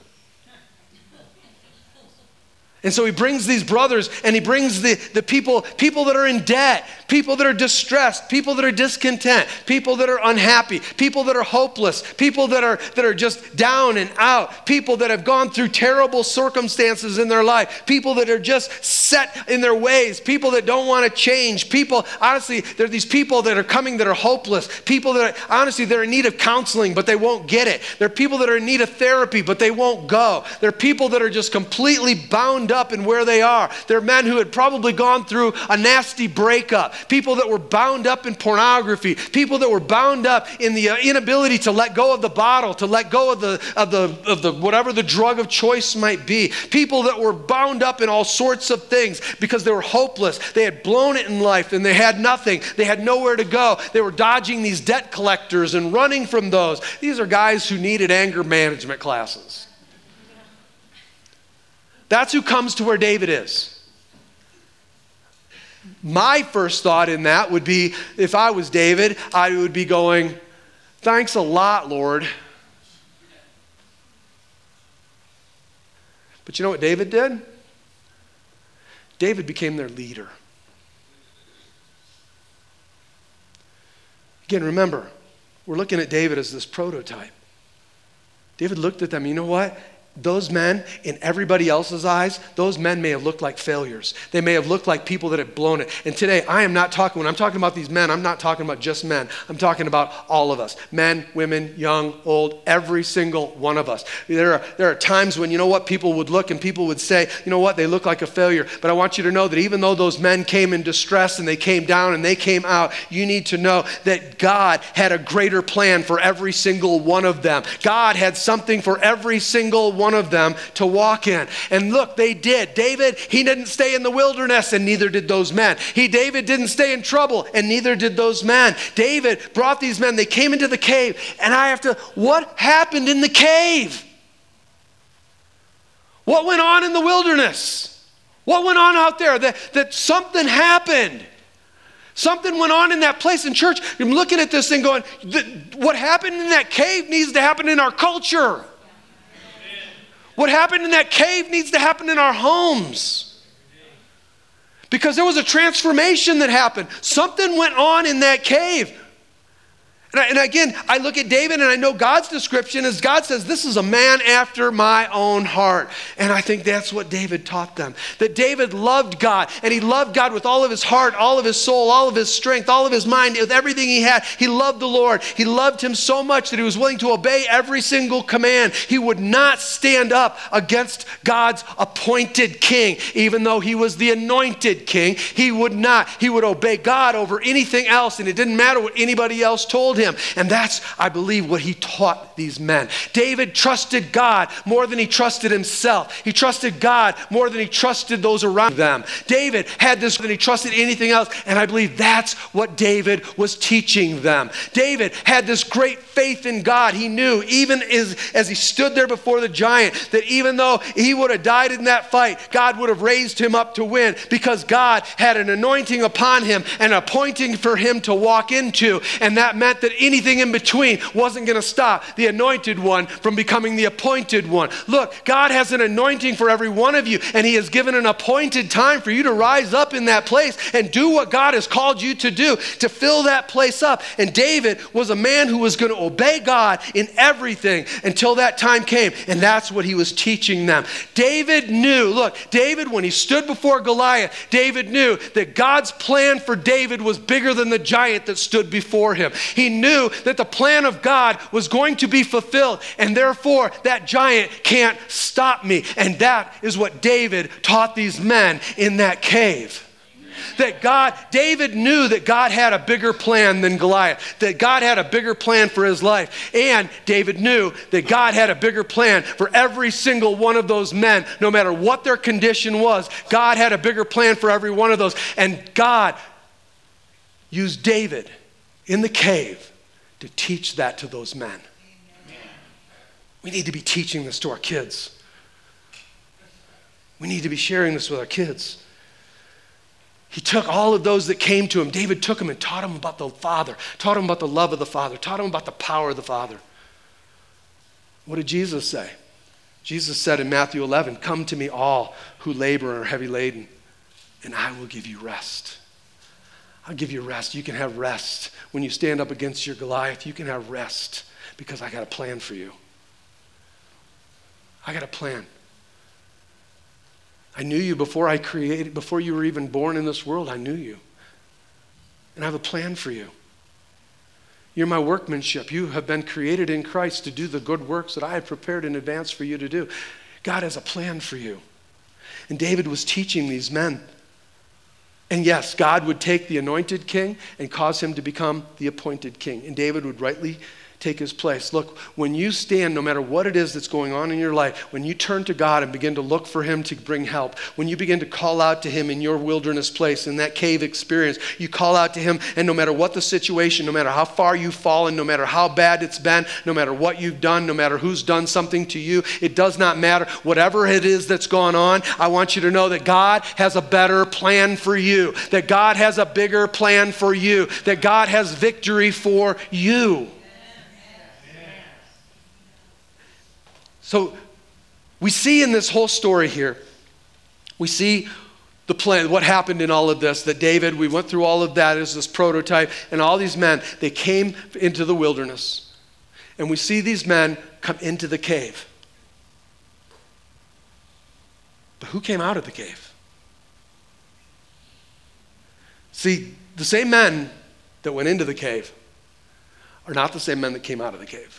And so he brings these brothers and he brings the, the people, people that are in debt, people that are distressed, people that are discontent, people that are unhappy, people that are hopeless, people that are, that are just down and out, people that have gone through terrible circumstances in their life, people that are just set in their ways, people that don't want to change, people, honestly, there are these people that are coming that are hopeless, people that are, honestly, they're in need of counseling, but they won't get it. There are people that are in need of therapy, but they won't go. There are people that are just completely bound up in where they are. There are men who had probably gone through a nasty breakup, people that were bound up in pornography, people that were bound up in the inability to let go of the bottle, to let go of the of the of the whatever the drug of choice might be, people that were bound up in all sorts of things because they were hopeless. They had blown it in life and they had nothing. They had nowhere to go. They were dodging these debt collectors and running from those. These are guys who needed anger management classes. That's who comes to where David is. My first thought in that would be, if I was David, I would be going, thanks a lot, Lord. But you know what David did? David became their leader. Again, remember, we're looking at David as this prototype. David looked at them, you know what? Those men, in everybody else's eyes, those men may have looked like failures. They may have looked like people that had blown it. And today, I am not talking, when I'm talking about these men, I'm not talking about just men. I'm talking about all of us. Men, women, young, old, every single one of us. There are, there are times when, you know what, people would look and people would say, you know what, they look like a failure. But I want you to know that even though those men came in distress and they came down and they came out, you need to know that God had a greater plan for every single one of them. God had something for every single one one of them to walk in. And look, they did. David, he didn't stay in the wilderness, and neither did those men. He, David, didn't stay in trouble, and neither did those men. David brought these men. They came into the cave, and I have to, what happened in the cave? What went on in the wilderness? What went on out there? That, that something happened. Something went on in that place in church. I'm looking at this thing going, what happened in that cave needs to happen in our culture. What happened in that cave needs to happen in our homes. Because there was a transformation that happened. Something went on in that cave. And, I, and again, I look at David and I know God's description is God says, this is a man after my own heart. And I think that's what David taught them. That David loved God, and he loved God with all of his heart, all of his soul, all of his strength, all of his mind, with everything he had. He loved the Lord. He loved him so much that he was willing to obey every single command. He would not stand up against God's appointed king, even though he was the anointed king. He would not. He would obey God over anything else, and it didn't matter what anybody else told him. Him. And that's, I believe, what he taught these men. David trusted God more than he trusted himself. He trusted God more than he trusted those around them. David had this more than he trusted anything else, and I believe that's what David was teaching them. David had this great faith in God. He knew, even as, as he stood there before the giant, that even though he would have died in that fight, God would have raised him up to win, because God had an anointing upon him, an appointing for him to walk into, and that meant that anything in between wasn't going to stop the anointed one from becoming the appointed one. Look, God has an anointing for every one of you, and he has given an appointed time for you to rise up in that place and do what God has called you to do, to fill that place up. And David was a man who was going to obey God in everything until that time came, and that's what he was teaching them. David knew, look, David, when he stood before Goliath, David knew that God's plan for David was bigger than the giant that stood before him. He knew that the plan of God was going to be fulfilled, and therefore that giant can't stop me. And that is what David taught these men in that cave. that God, David knew that God had a bigger plan than Goliath, that God had a bigger plan for his life. And David knew that God had a bigger plan for every single one of those men, no matter what their condition was. God had a bigger plan for every one of those. And God used David in the cave to teach that to those men. We need to be teaching this to our kids. We need to be sharing this with our kids. He took all of those that came to him. David took them and taught them about the Father, taught them about the love of the Father, taught them about the power of the Father. What did Jesus say? Jesus said in Matthew eleven, "Come to me all who labor and are heavy laden, and I will give you rest." I'll give you rest. You can have rest. When you stand up against your Goliath, you can have rest because I got a plan for you. I got a plan. I knew you before I created, before you were even born in this world, I knew you. And I have a plan for you. You're my workmanship. You have been created in Christ to do the good works that I had prepared in advance for you to do. God has a plan for you. And David was teaching these men. And yes, God would take the anointed king and cause him to become the appointed king. And David would rightly take his place. Look, when you stand, no matter what it is that's going on in your life, when you turn to God and begin to look for him to bring help, when you begin to call out to him in your wilderness place, in that cave experience, you call out to him, and no matter what the situation, no matter how far you've fallen, no matter how bad it's been, no matter what you've done, no matter who's done something to you, it does not matter. Whatever it is that's gone on, I want you to know that God has a better plan for you, that God has a bigger plan for you, that God has victory for you. So we see in this whole story here, we see the plan, what happened in all of this, that David, we went through all of that as this prototype, and all these men, they came into the wilderness. And we see these men come into the cave. But who came out of the cave? See, the same men that went into the cave are not the same men that came out of the cave.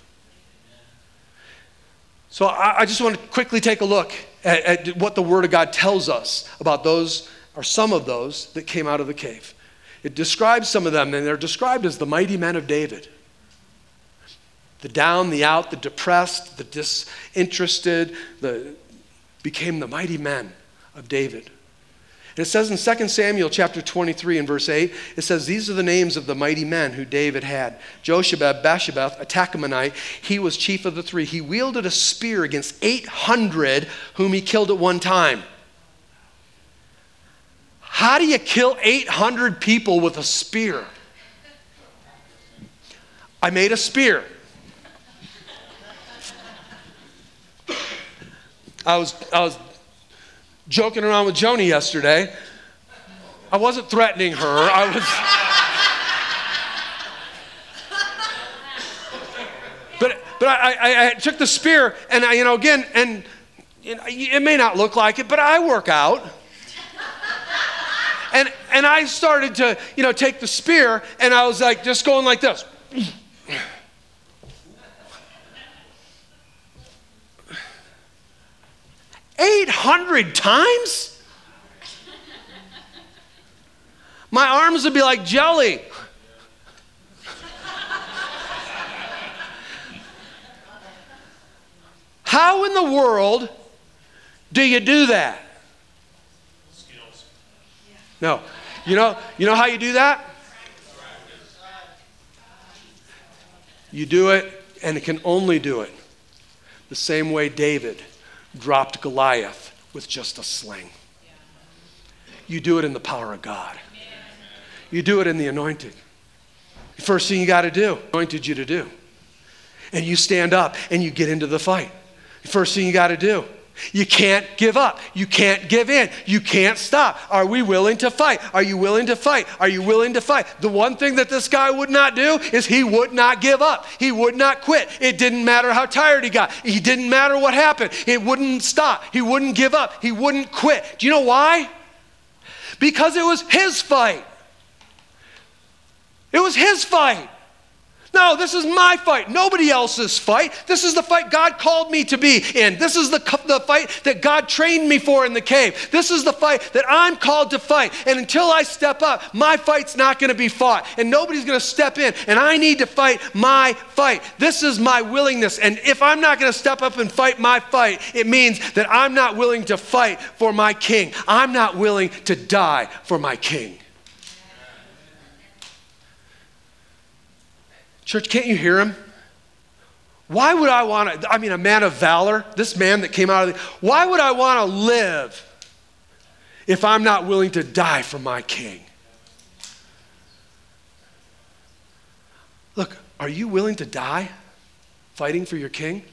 So I, I just want to quickly take a look at, at what the Word of God tells us about those, or some of those, that came out of the cave. It describes some of them, and they're described as the mighty men of David. The down, the out, the depressed, the disinterested, the became the mighty men of David. And it says in Second Samuel chapter twenty-three and verse eight, it says, these are the names of the mighty men who David had. Joshabeb, Bashabeth, a Tahkemonite, he was chief of the three. He wielded a spear against eight hundred whom he killed at one time. How do you kill eight hundred people with a spear? I made a spear. I was, I was joking around with Joni yesterday. I wasn't threatening her. I was. but but I, I, I took the spear, and I, you know, again, and you know, it may not look like it, but I work out. And and I started to, you know, take the spear, and I was like just going like this. eight hundred times? My arms would be like jelly. How in the world do you do that? Skills. No. You know, you know how you do that? You do it, and it can only do it the same way David dropped Goliath with just a sling. You do it in the power of God. You do it in the anointing. The first thing you got to do, anointed you to do. And you stand up and you get into the fight. The first thing you got to do. You can't give up. You can't give in. You can't stop. Are we willing to fight? Are you willing to fight? Are you willing to fight? The one thing that this guy would not do is he would not give up. He would not quit. It didn't matter how tired he got. He didn't matter what happened. It wouldn't stop. He wouldn't give up. He wouldn't quit. Do you know why? Because it was his fight. It was his fight. No, this is my fight, nobody else's fight. This is the fight God called me to be in. This is the, the fight that God trained me for in the cave. This is the fight that I'm called to fight. And until I step up, my fight's not going to be fought. And nobody's going to step in. And I need to fight my fight. This is my willingness. And if I'm not going to step up and fight my fight, it means that I'm not willing to fight for my king. I'm not willing to die for my king. Church, can't you hear him? Why would I want to, I mean, a man of valor, this man that came out of the, why would I want to live if I'm not willing to die for my king? Look, are you willing to die fighting for your king?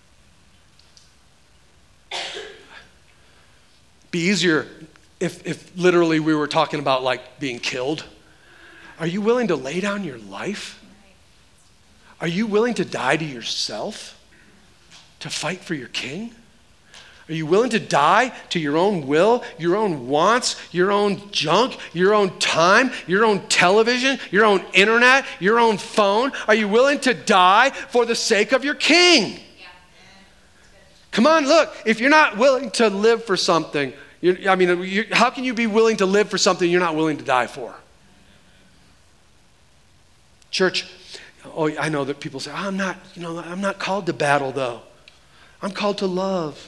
Be easier if, if literally we were talking about like being killed. Are you willing to lay down your life? Are you willing to die to yourself to fight for your king? Are you willing to die to your own will, your own wants, your own junk, your own time, your own television, your own internet, your own phone? Are you willing to die for the sake of your king? Yeah. Come on, look, if you're not willing to live for something, you're, I mean, you, how can you be willing to live for something you're not willing to die for? Church, oh, I know that people say, oh, I'm not, you know, I'm not called to battle though. I'm called to love.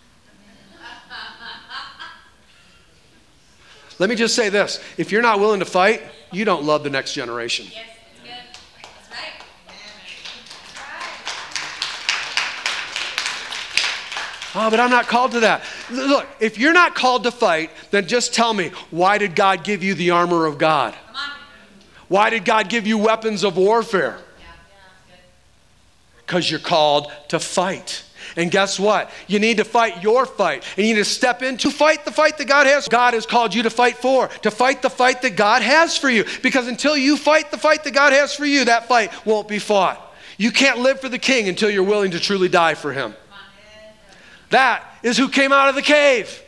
Let me just say this. If you're not willing to fight, you don't love the next generation. Yes, that's good. That's right. Oh, but I'm not called to that. Look, if you're not called to fight, then just tell me, why did God give you the armor of God? Come on. Why did God give you weapons of warfare? Because you're called to fight. And guess what? You need to fight your fight. And you need to step in to fight the fight that God has. God has called you to fight for, to fight the fight that God has for you. Because until you fight the fight that God has for you, that fight won't be fought. You can't live for the king until you're willing to truly die for him. That is who came out of the cave.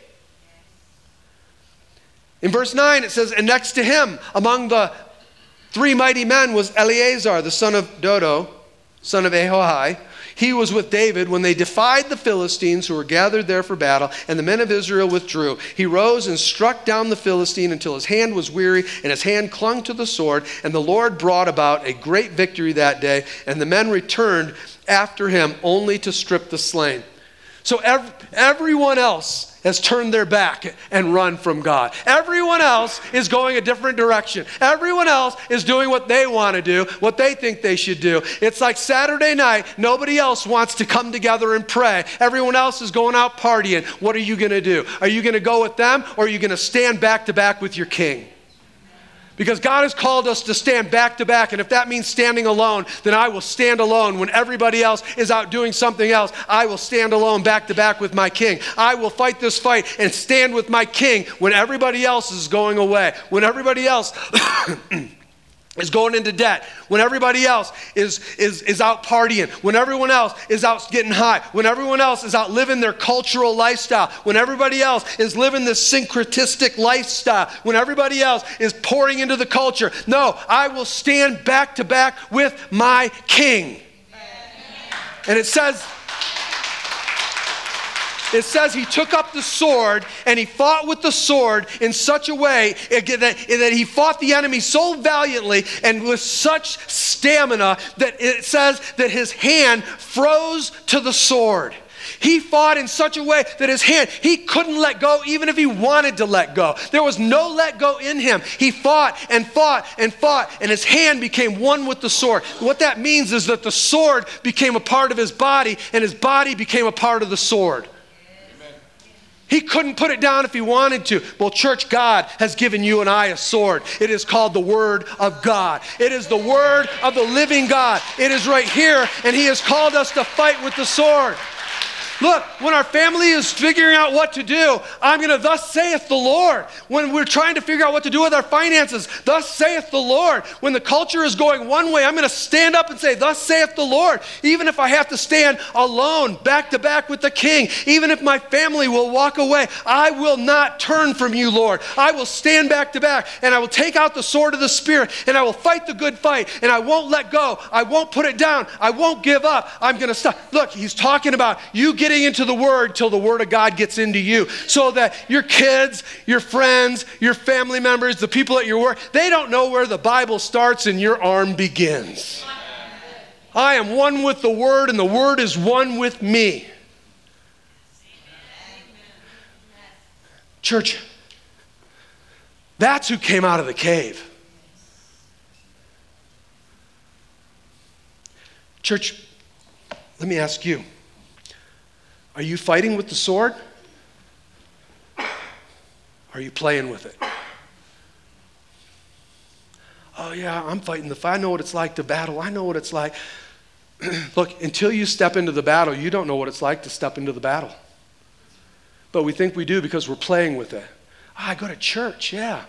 In verse nine, it says, and next to him, among the three mighty men was Eleazar, the son of Dodo, son of Ahohi. He was with David when they defied the Philistines who were gathered there for battle, and the men of Israel withdrew. He rose and struck down the Philistine until his hand was weary, and his hand clung to the sword. And the Lord brought about a great victory that day, and the men returned after him only to strip the slain. So ev- everyone else has turned their back and run from God. Everyone else is going a different direction. Everyone else is doing what they want to do, what they think they should do. It's like Saturday night, nobody else wants to come together and pray. Everyone else is going out partying. What are you going to do? Are you going to go with them, or are you going to stand back to back with your king? Because God has called us to stand back to back, and if that means standing alone, then I will stand alone. When everybody else is out doing something else, I will stand alone back to back with my king. I will fight this fight and stand with my king when everybody else is going away, when everybody else is going into debt, when everybody else is, is, is out partying, when everyone else is out getting high, when everyone else is out living their cultural lifestyle, when everybody else is living this syncretistic lifestyle, when everybody else is pouring into the culture. No, I will stand back to back with my king. And it says, It says he took up the sword and he fought with the sword in such a way that, that he fought the enemy so valiantly and with such stamina that it says that his hand froze to the sword. He fought in such a way that his hand, he couldn't let go even if he wanted to let go. There was no let go in him. He fought and fought and fought, and his hand became one with the sword. What that means is that the sword became a part of his body, and his body became a part of the sword. He couldn't put it down if he wanted to. Well, church, God has given you and I a sword. It is called the Word of God. It is the Word of the living God. It is right here, and he has called us to fight with the sword. Look, when our family is figuring out what to do, I'm going to, thus saith the Lord. When we're trying to figure out what to do with our finances, thus saith the Lord. When the culture is going one way, I'm going to stand up and say, thus saith the Lord. Even if I have to stand alone, back to back with the King, even if my family will walk away, I will not turn from you, Lord. I will stand back to back, and I will take out the sword of the Spirit, and I will fight the good fight, and I won't let go. I won't put it down. I won't give up. I'm going to stop. Look, he's talking about you getting into the Word till the Word of God gets into you, so that your kids, your friends, your family members, the people at your work, they don't know where the Bible starts and your arm begins. I am one with the Word, and the Word is one with me. Church, that's who came out of the cave. Church, let me ask you, are you fighting with the sword? Are you playing with it? Oh yeah, I'm fighting the fight. I know what it's like to battle. I know what it's like. Look, until you step into the battle, you don't know what it's like to step into the battle. But we think we do because we're playing with it. Oh, I go to church, yeah.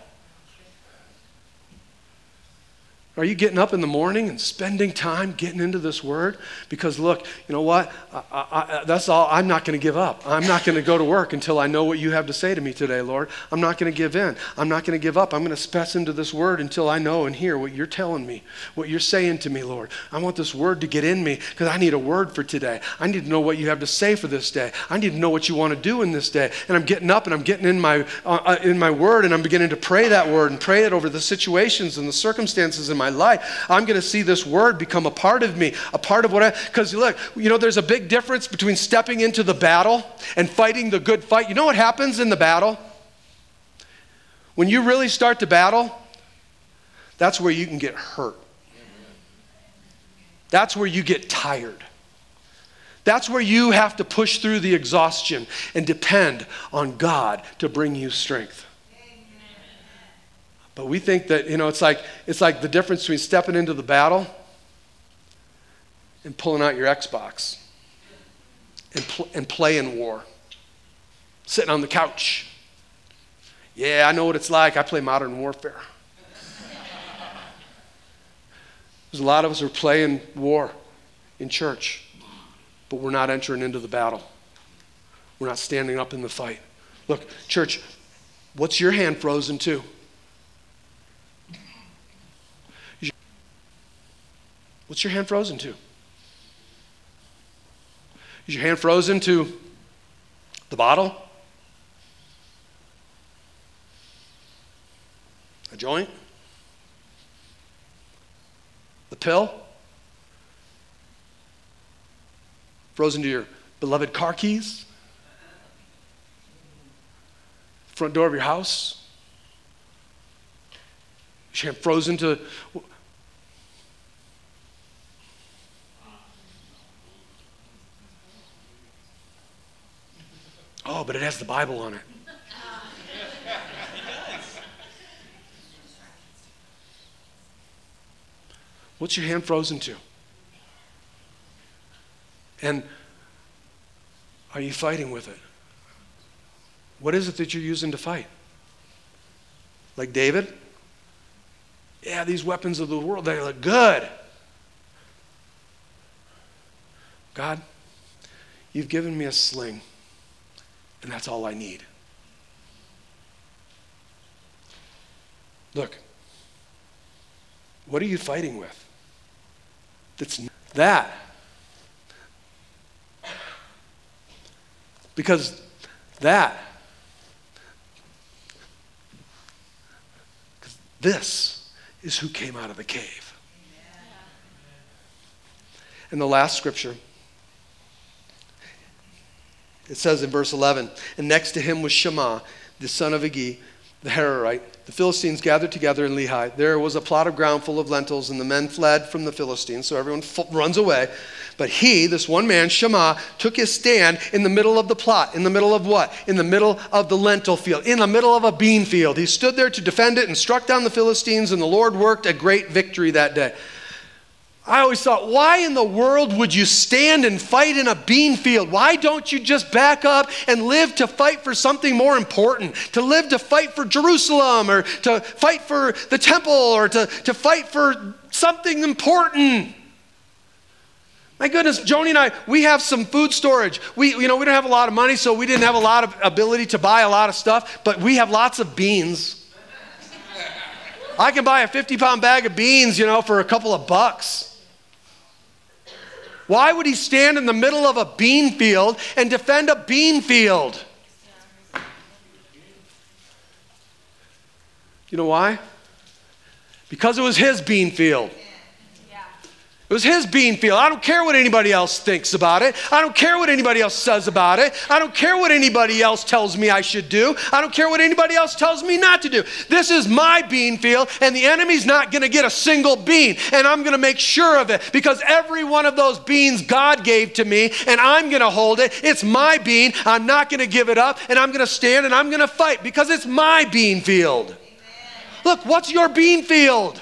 Are you getting up in the morning and spending time getting into this Word? Because look, you know what? I, I, I, that's all. I'm not going to give up. I'm not going to go to work until I know what you have to say to me today, Lord. I'm not going to give in. I'm not going to give up. I'm going to press into this Word until I know and hear what you're telling me, what you're saying to me, Lord. I want this Word to get in me because I need a word for today. I need to know what you have to say for this day. I need to know what you want to do in this day. And I'm getting up and I'm getting in my uh, in my Word, and I'm beginning to pray that Word and pray it over the situations and the circumstances in my life. I'm going to see this Word become a part of me, a part of what I, because look, you know, there's a big difference between stepping into the battle and fighting the good fight. You know what happens in the battle? When you really start to battle, that's where you can get hurt. That's where you get tired. That's where you have to push through the exhaustion and depend on God to bring you strength. But we think that, you know, it's like it's like the difference between stepping into the battle and pulling out your Xbox and, pl- and playing war. Sitting on the couch. Yeah, I know what it's like. I play Modern Warfare. There's a lot of us who are playing war in church, but we're not entering into the battle. We're not standing up in the fight. Look, church, what's your hand frozen to? What's your hand frozen to? Is your hand frozen to the bottle? A joint? The pill? Frozen to your beloved car keys? Front door of your house? Is your hand frozen to... Oh, but it has the Bible on it. What's your hand frozen to? And are you fighting with it? What is it that you're using to fight? Like David? Yeah, these weapons of the world, they look good. God, you've given me a sling. And that's all I need. Look, what are you fighting with? That's that. Because that, because this is who came out of the cave. And the last scripture, it says in verse eleven, and next to him was Shammah, the son of Agi, the Hararite. The Philistines gathered together in Lehi. There was a plot of ground full of lentils, and the men fled from the Philistines, so everyone f- runs away. But he, this one man, Shammah, took his stand in the middle of the plot. In the middle of what? In the middle of the lentil field. In the middle of a bean field. He stood there to defend it and struck down the Philistines, and the Lord worked a great victory that day. I always thought, why in the world would you stand and fight in a bean field? Why don't you just back up and live to fight for something more important? To live to fight for Jerusalem, or to fight for the temple, or to, to fight for something important. My goodness, Joni and I, we have some food storage. We, you know, we don't have a lot of money, so we didn't have a lot of ability to buy a lot of stuff, but we have lots of beans. I can buy a fifty pound bag of beans, you know, for a couple of bucks. Why would he stand in the middle of a bean field and defend a bean field? You know why? Because it was his bean field. It was his bean field. I don't care what anybody else thinks about it. I don't care what anybody else says about it. I don't care what anybody else tells me I should do. I don't care what anybody else tells me not to do. This is my bean field, and the enemy's not going to get a single bean, and I'm going to make sure of it, because every one of those beans God gave to me, and I'm going to hold it. It's my bean. I'm not going to give it up, and I'm going to stand, and I'm going to fight, because it's my bean field. Amen. Look, what's your bean field?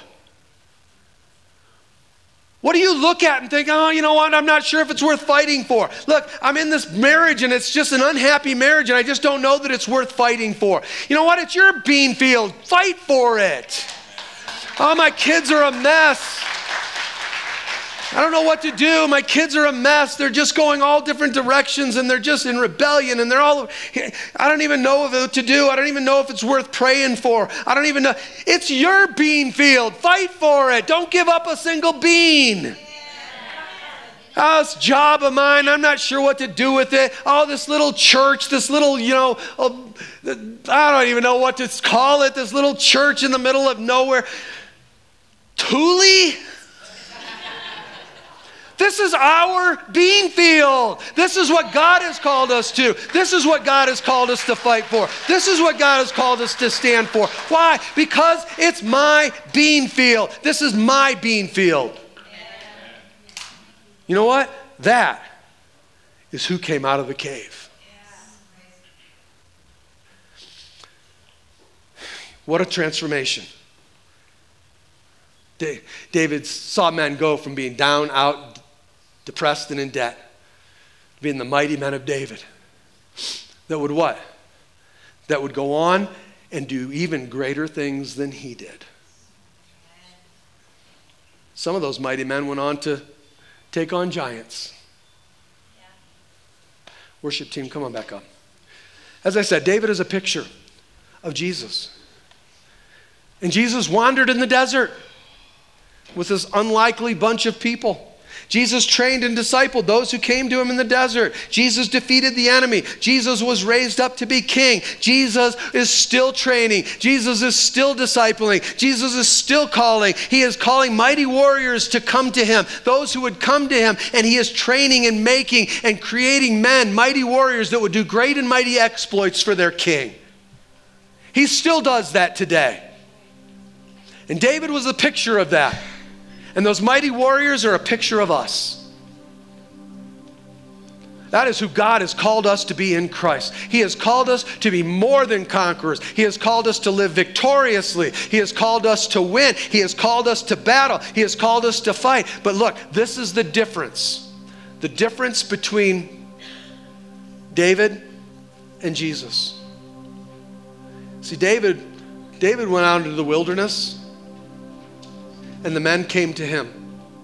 What do you look at and think, oh, you know what, I'm not sure if it's worth fighting for. Look, I'm in this marriage and it's just an unhappy marriage and I just don't know that it's worth fighting for. You know what, it's your bean field. Fight for it. Oh, my kids are a mess. I don't know what to do. My kids are a mess. They're just going all different directions and they're just in rebellion and they're all, I don't even know what to do. I don't even know if it's worth praying for. I don't even know. It's your bean field. Fight for it. Don't give up a single bean. Oh, this job of mine, I'm not sure what to do with it. Oh, this little church, this little, you know, oh, I don't even know what to call it. This little church in the middle of nowhere. Thule? This is our bean field. This is what God has called us to. This is what God has called us to fight for. This is what God has called us to stand for. Why? Because it's my bean field. This is my bean field. You know what? That is who came out of the cave. What a transformation. David saw men go from being down, out, depressed and in debt, being the mighty men of David that would what? That would go on and do even greater things than he did. Some of those mighty men went on to take on giants. Yeah. Worship team, come on back up. As I said, David is a picture of Jesus. And Jesus wandered in the desert with this unlikely bunch of people. Jesus trained and discipled those who came to him in the desert. Jesus defeated the enemy. Jesus was raised up to be king. Jesus is still training. Jesus is still discipling. Jesus is still calling. He is calling mighty warriors to come to him, those who would come to him, and he is training and making and creating men, mighty warriors that would do great and mighty exploits for their king. He still does that today. And David was a picture of that. And those mighty warriors are a picture of us. That is who God has called us to be in Christ. He has called us to be more than conquerors. He has called us to live victoriously. He has called us to win. He has called us to battle. He has called us to fight. But look, this is the difference. The difference between David and Jesus. See, David, David went out into the wilderness. And the men came to him.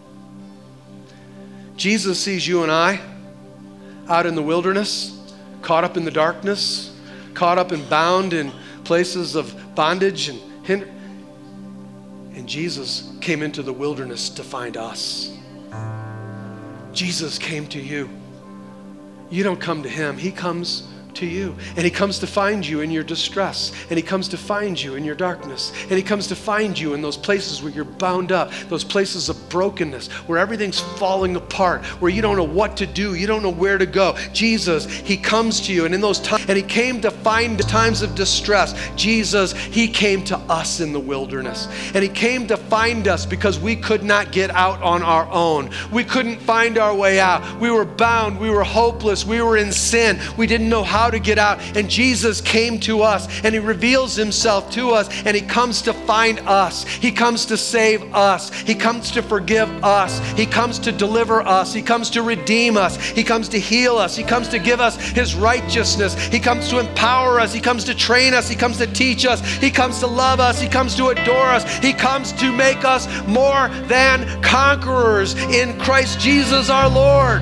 Jesus sees you and I out in the wilderness, caught up in the darkness, caught up and bound in places of bondage and hinder. And Jesus came into the wilderness to find us. Jesus came to you. You don't come to him. He comes to you. And he comes to find you in your distress. And he comes to find you in your darkness. And he comes to find you in those places where you're bound up, those places of brokenness, where everything's falling apart, where you don't know what to do, you don't know where to go. Jesus, he comes to you. And in those times, and he came to find the times of distress. Jesus, he came to us in the wilderness. And he came to find us because we could not get out on our own. We couldn't find our way out. We were bound. We were hopeless. We were in sin. We didn't know how how to get out. And Jesus came to us, and he reveals himself to us, and he comes to find us. He comes to save us. He comes to forgive us. He comes to deliver us. He comes to redeem us. He comes to heal us. He comes to give us his righteousness. He comes to empower us. He comes to train us. He comes to teach us. He comes to love us. He comes to adore us. He comes to make us more than conquerors in Christ Jesus our Lord.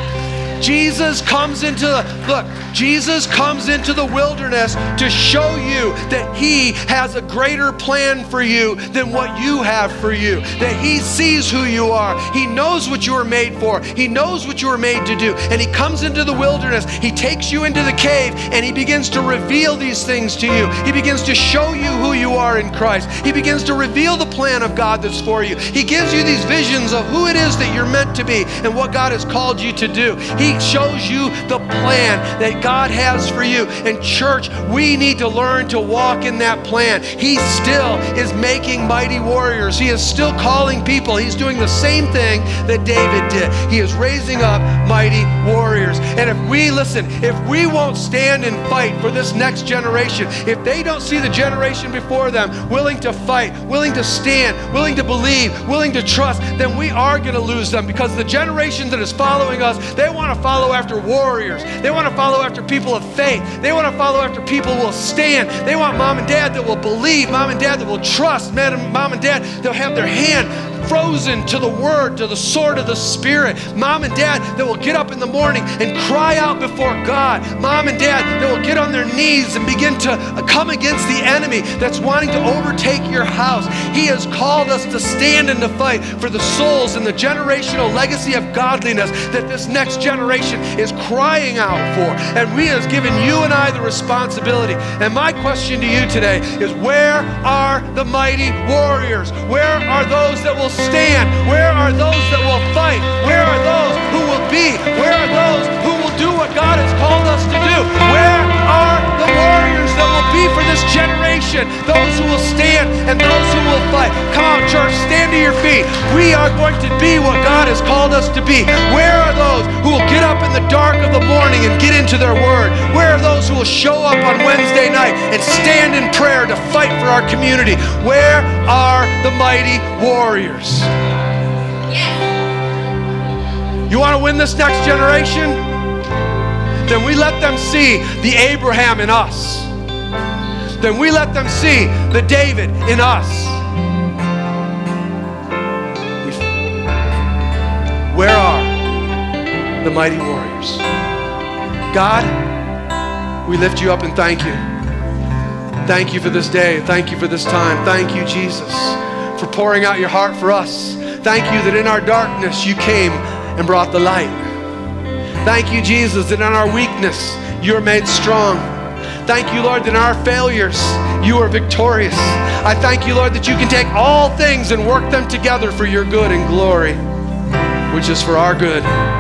Jesus comes into the, look, Jesus comes into the wilderness to show you that he has a greater plan for you than what you have for you. That he sees who you are. He knows what you were made for. He knows what you were made to do. And he comes into the wilderness. He takes you into the cave and he begins to reveal these things to you. He begins to show you who you are in Christ. He begins to reveal the plan of God that's for you. He gives you these visions of who it is that you're meant to be and what God has called you to do. He shows you the plan that God has for you. And church, we need to learn to walk in that plan. He still is making mighty warriors. He is still calling people. He's doing the same thing that David did. He is raising up mighty warriors. And if we, listen, if we won't stand and fight for this next generation, if they don't see the generation before them willing to fight, willing to stand, willing to believe, willing to trust, then we are going to lose them, because the generation that is following us, they want to follow after warriors. They want to follow after people of faith. They want to follow after people who will stand. They want mom and dad that will believe, mom and dad that will trust, mom and dad that will have their hand frozen to the word, to the sword of the Spirit. Mom and dad that will get up in the morning and cry out before God. Mom and dad that will get on their knees and begin to come against the enemy that's wanting to overtake your house. He has called us to stand and to fight for the souls and the generational legacy of godliness that this next generation is crying out for. And we has given you and I the responsibility. And my question to you today is, where are the mighty warriors? Where are those that will stand? Where are those that will fight? Where are those who will be? Where are those who will do what God has called us to do? Where are the warriors that will be for this generation? Those who will stand and those who will fight. Come on, church, stand to your feet. We are going to be what God has called us to be. Where are those who will get up in the dark of the morning and get into their word? Where are those who will show up on Wednesday night and stand in prayer to fight for our community? Where are the mighty warriors? You want to win this next generation? Then we let them see the Abraham in us. Then we let them see the David in us. Where are the mighty warriors? God, we lift you up and thank you. Thank you for this day. Thank you for this time. Thank you, Jesus, for pouring out your heart for us. Thank you that in our darkness you came and brought the light. Thank you, Jesus, that in our weakness you are made strong. Thank you, Lord, that in our failures you are victorious. I thank you, Lord, that you can take all things and work them together for your good and glory, which is for our good.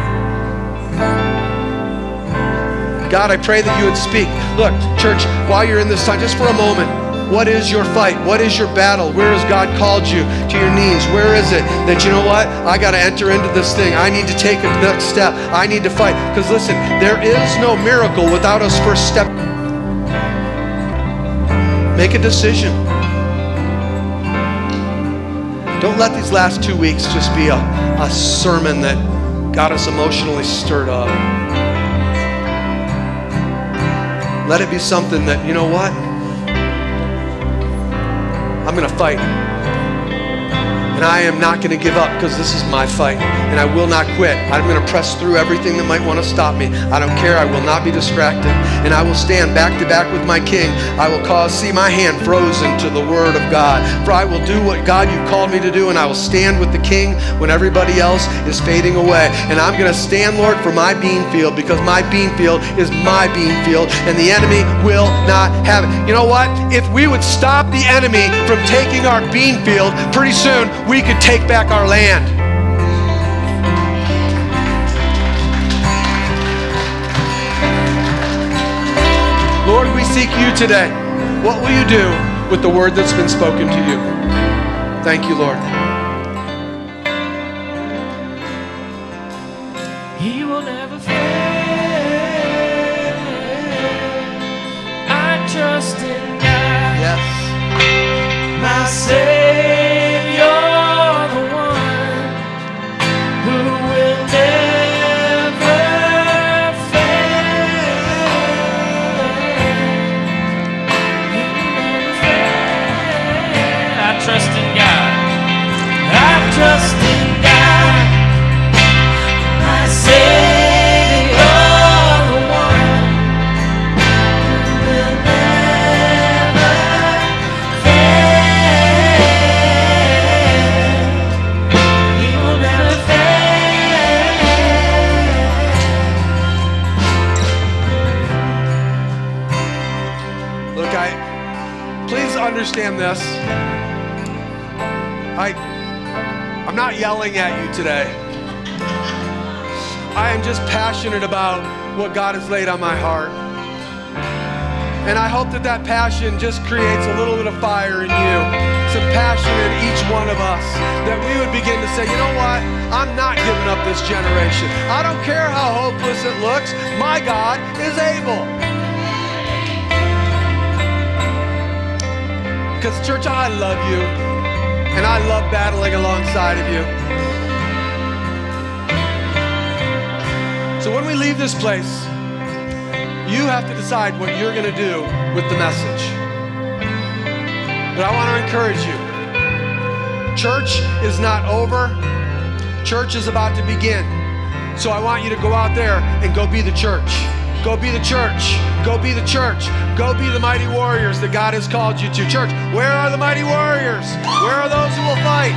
God, I pray that you would speak. Look, church, while you're in this time, just for a moment, what is your fight? What is your battle? Where has God called you to your knees? Where is it that, you know what? I got to enter into this thing. I need to take a next step. I need to fight. Because listen, there is no miracle without us first step. Make a decision. Don't let these last two weeks just be a, a sermon that got us emotionally stirred up. Let it be something that, you know what? I'm going to fight. And I am not going to give up, because this is my fight. And I will not quit. I'm going to press through everything that might want to stop me. I don't care. I will not be distracted. And I will stand back to back with my King. I will cause, see my hand frozen to the Word of God. For I will do what God you called me to do, and I will stand with the King when everybody else is fading away. And I'm going to stand, Lord, for my bean field, because my bean field is my bean field, and the enemy will not have it. You know what? If we would stop the enemy from taking our bean field, pretty soon we could take back our land. Lord, we seek you today. What will you do with the word that's been spoken to you? Thank you, Lord. He will never fail. trust in God. Yes. My Savior, the one who will never fail. He will never fail. I trust in God. I trust in God. My Savior, the one who will never fail. He will never fail. Look, I please understand this. I I'm not yelling at you today. I am just passionate about what God has laid on my heart. And I hope that that passion just creates a little bit of fire in you, some passion in each one of us, that we would begin to say, you know what? I'm not giving up this generation. I don't care how hopeless it looks. My God is able. Because, church, I love you, and I love battling alongside of you. So when we leave this place, you have to decide what you're going to do with the message. But I want to encourage you. Church is not over. Church is about to begin. So I want you to go out there and go be the church. Go be the church. Go be the church. Go be the mighty warriors that God has called you to. Church, where are the mighty warriors? Where are those who will fight?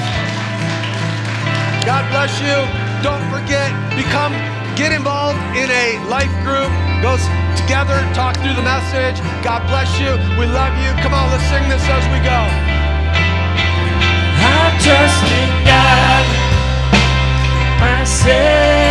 God bless you. Don't forget, become, get involved in a life group. Go together, talk through the message. God bless you. We love you. Come on, let's sing this as we go. I trust in God, my Savior.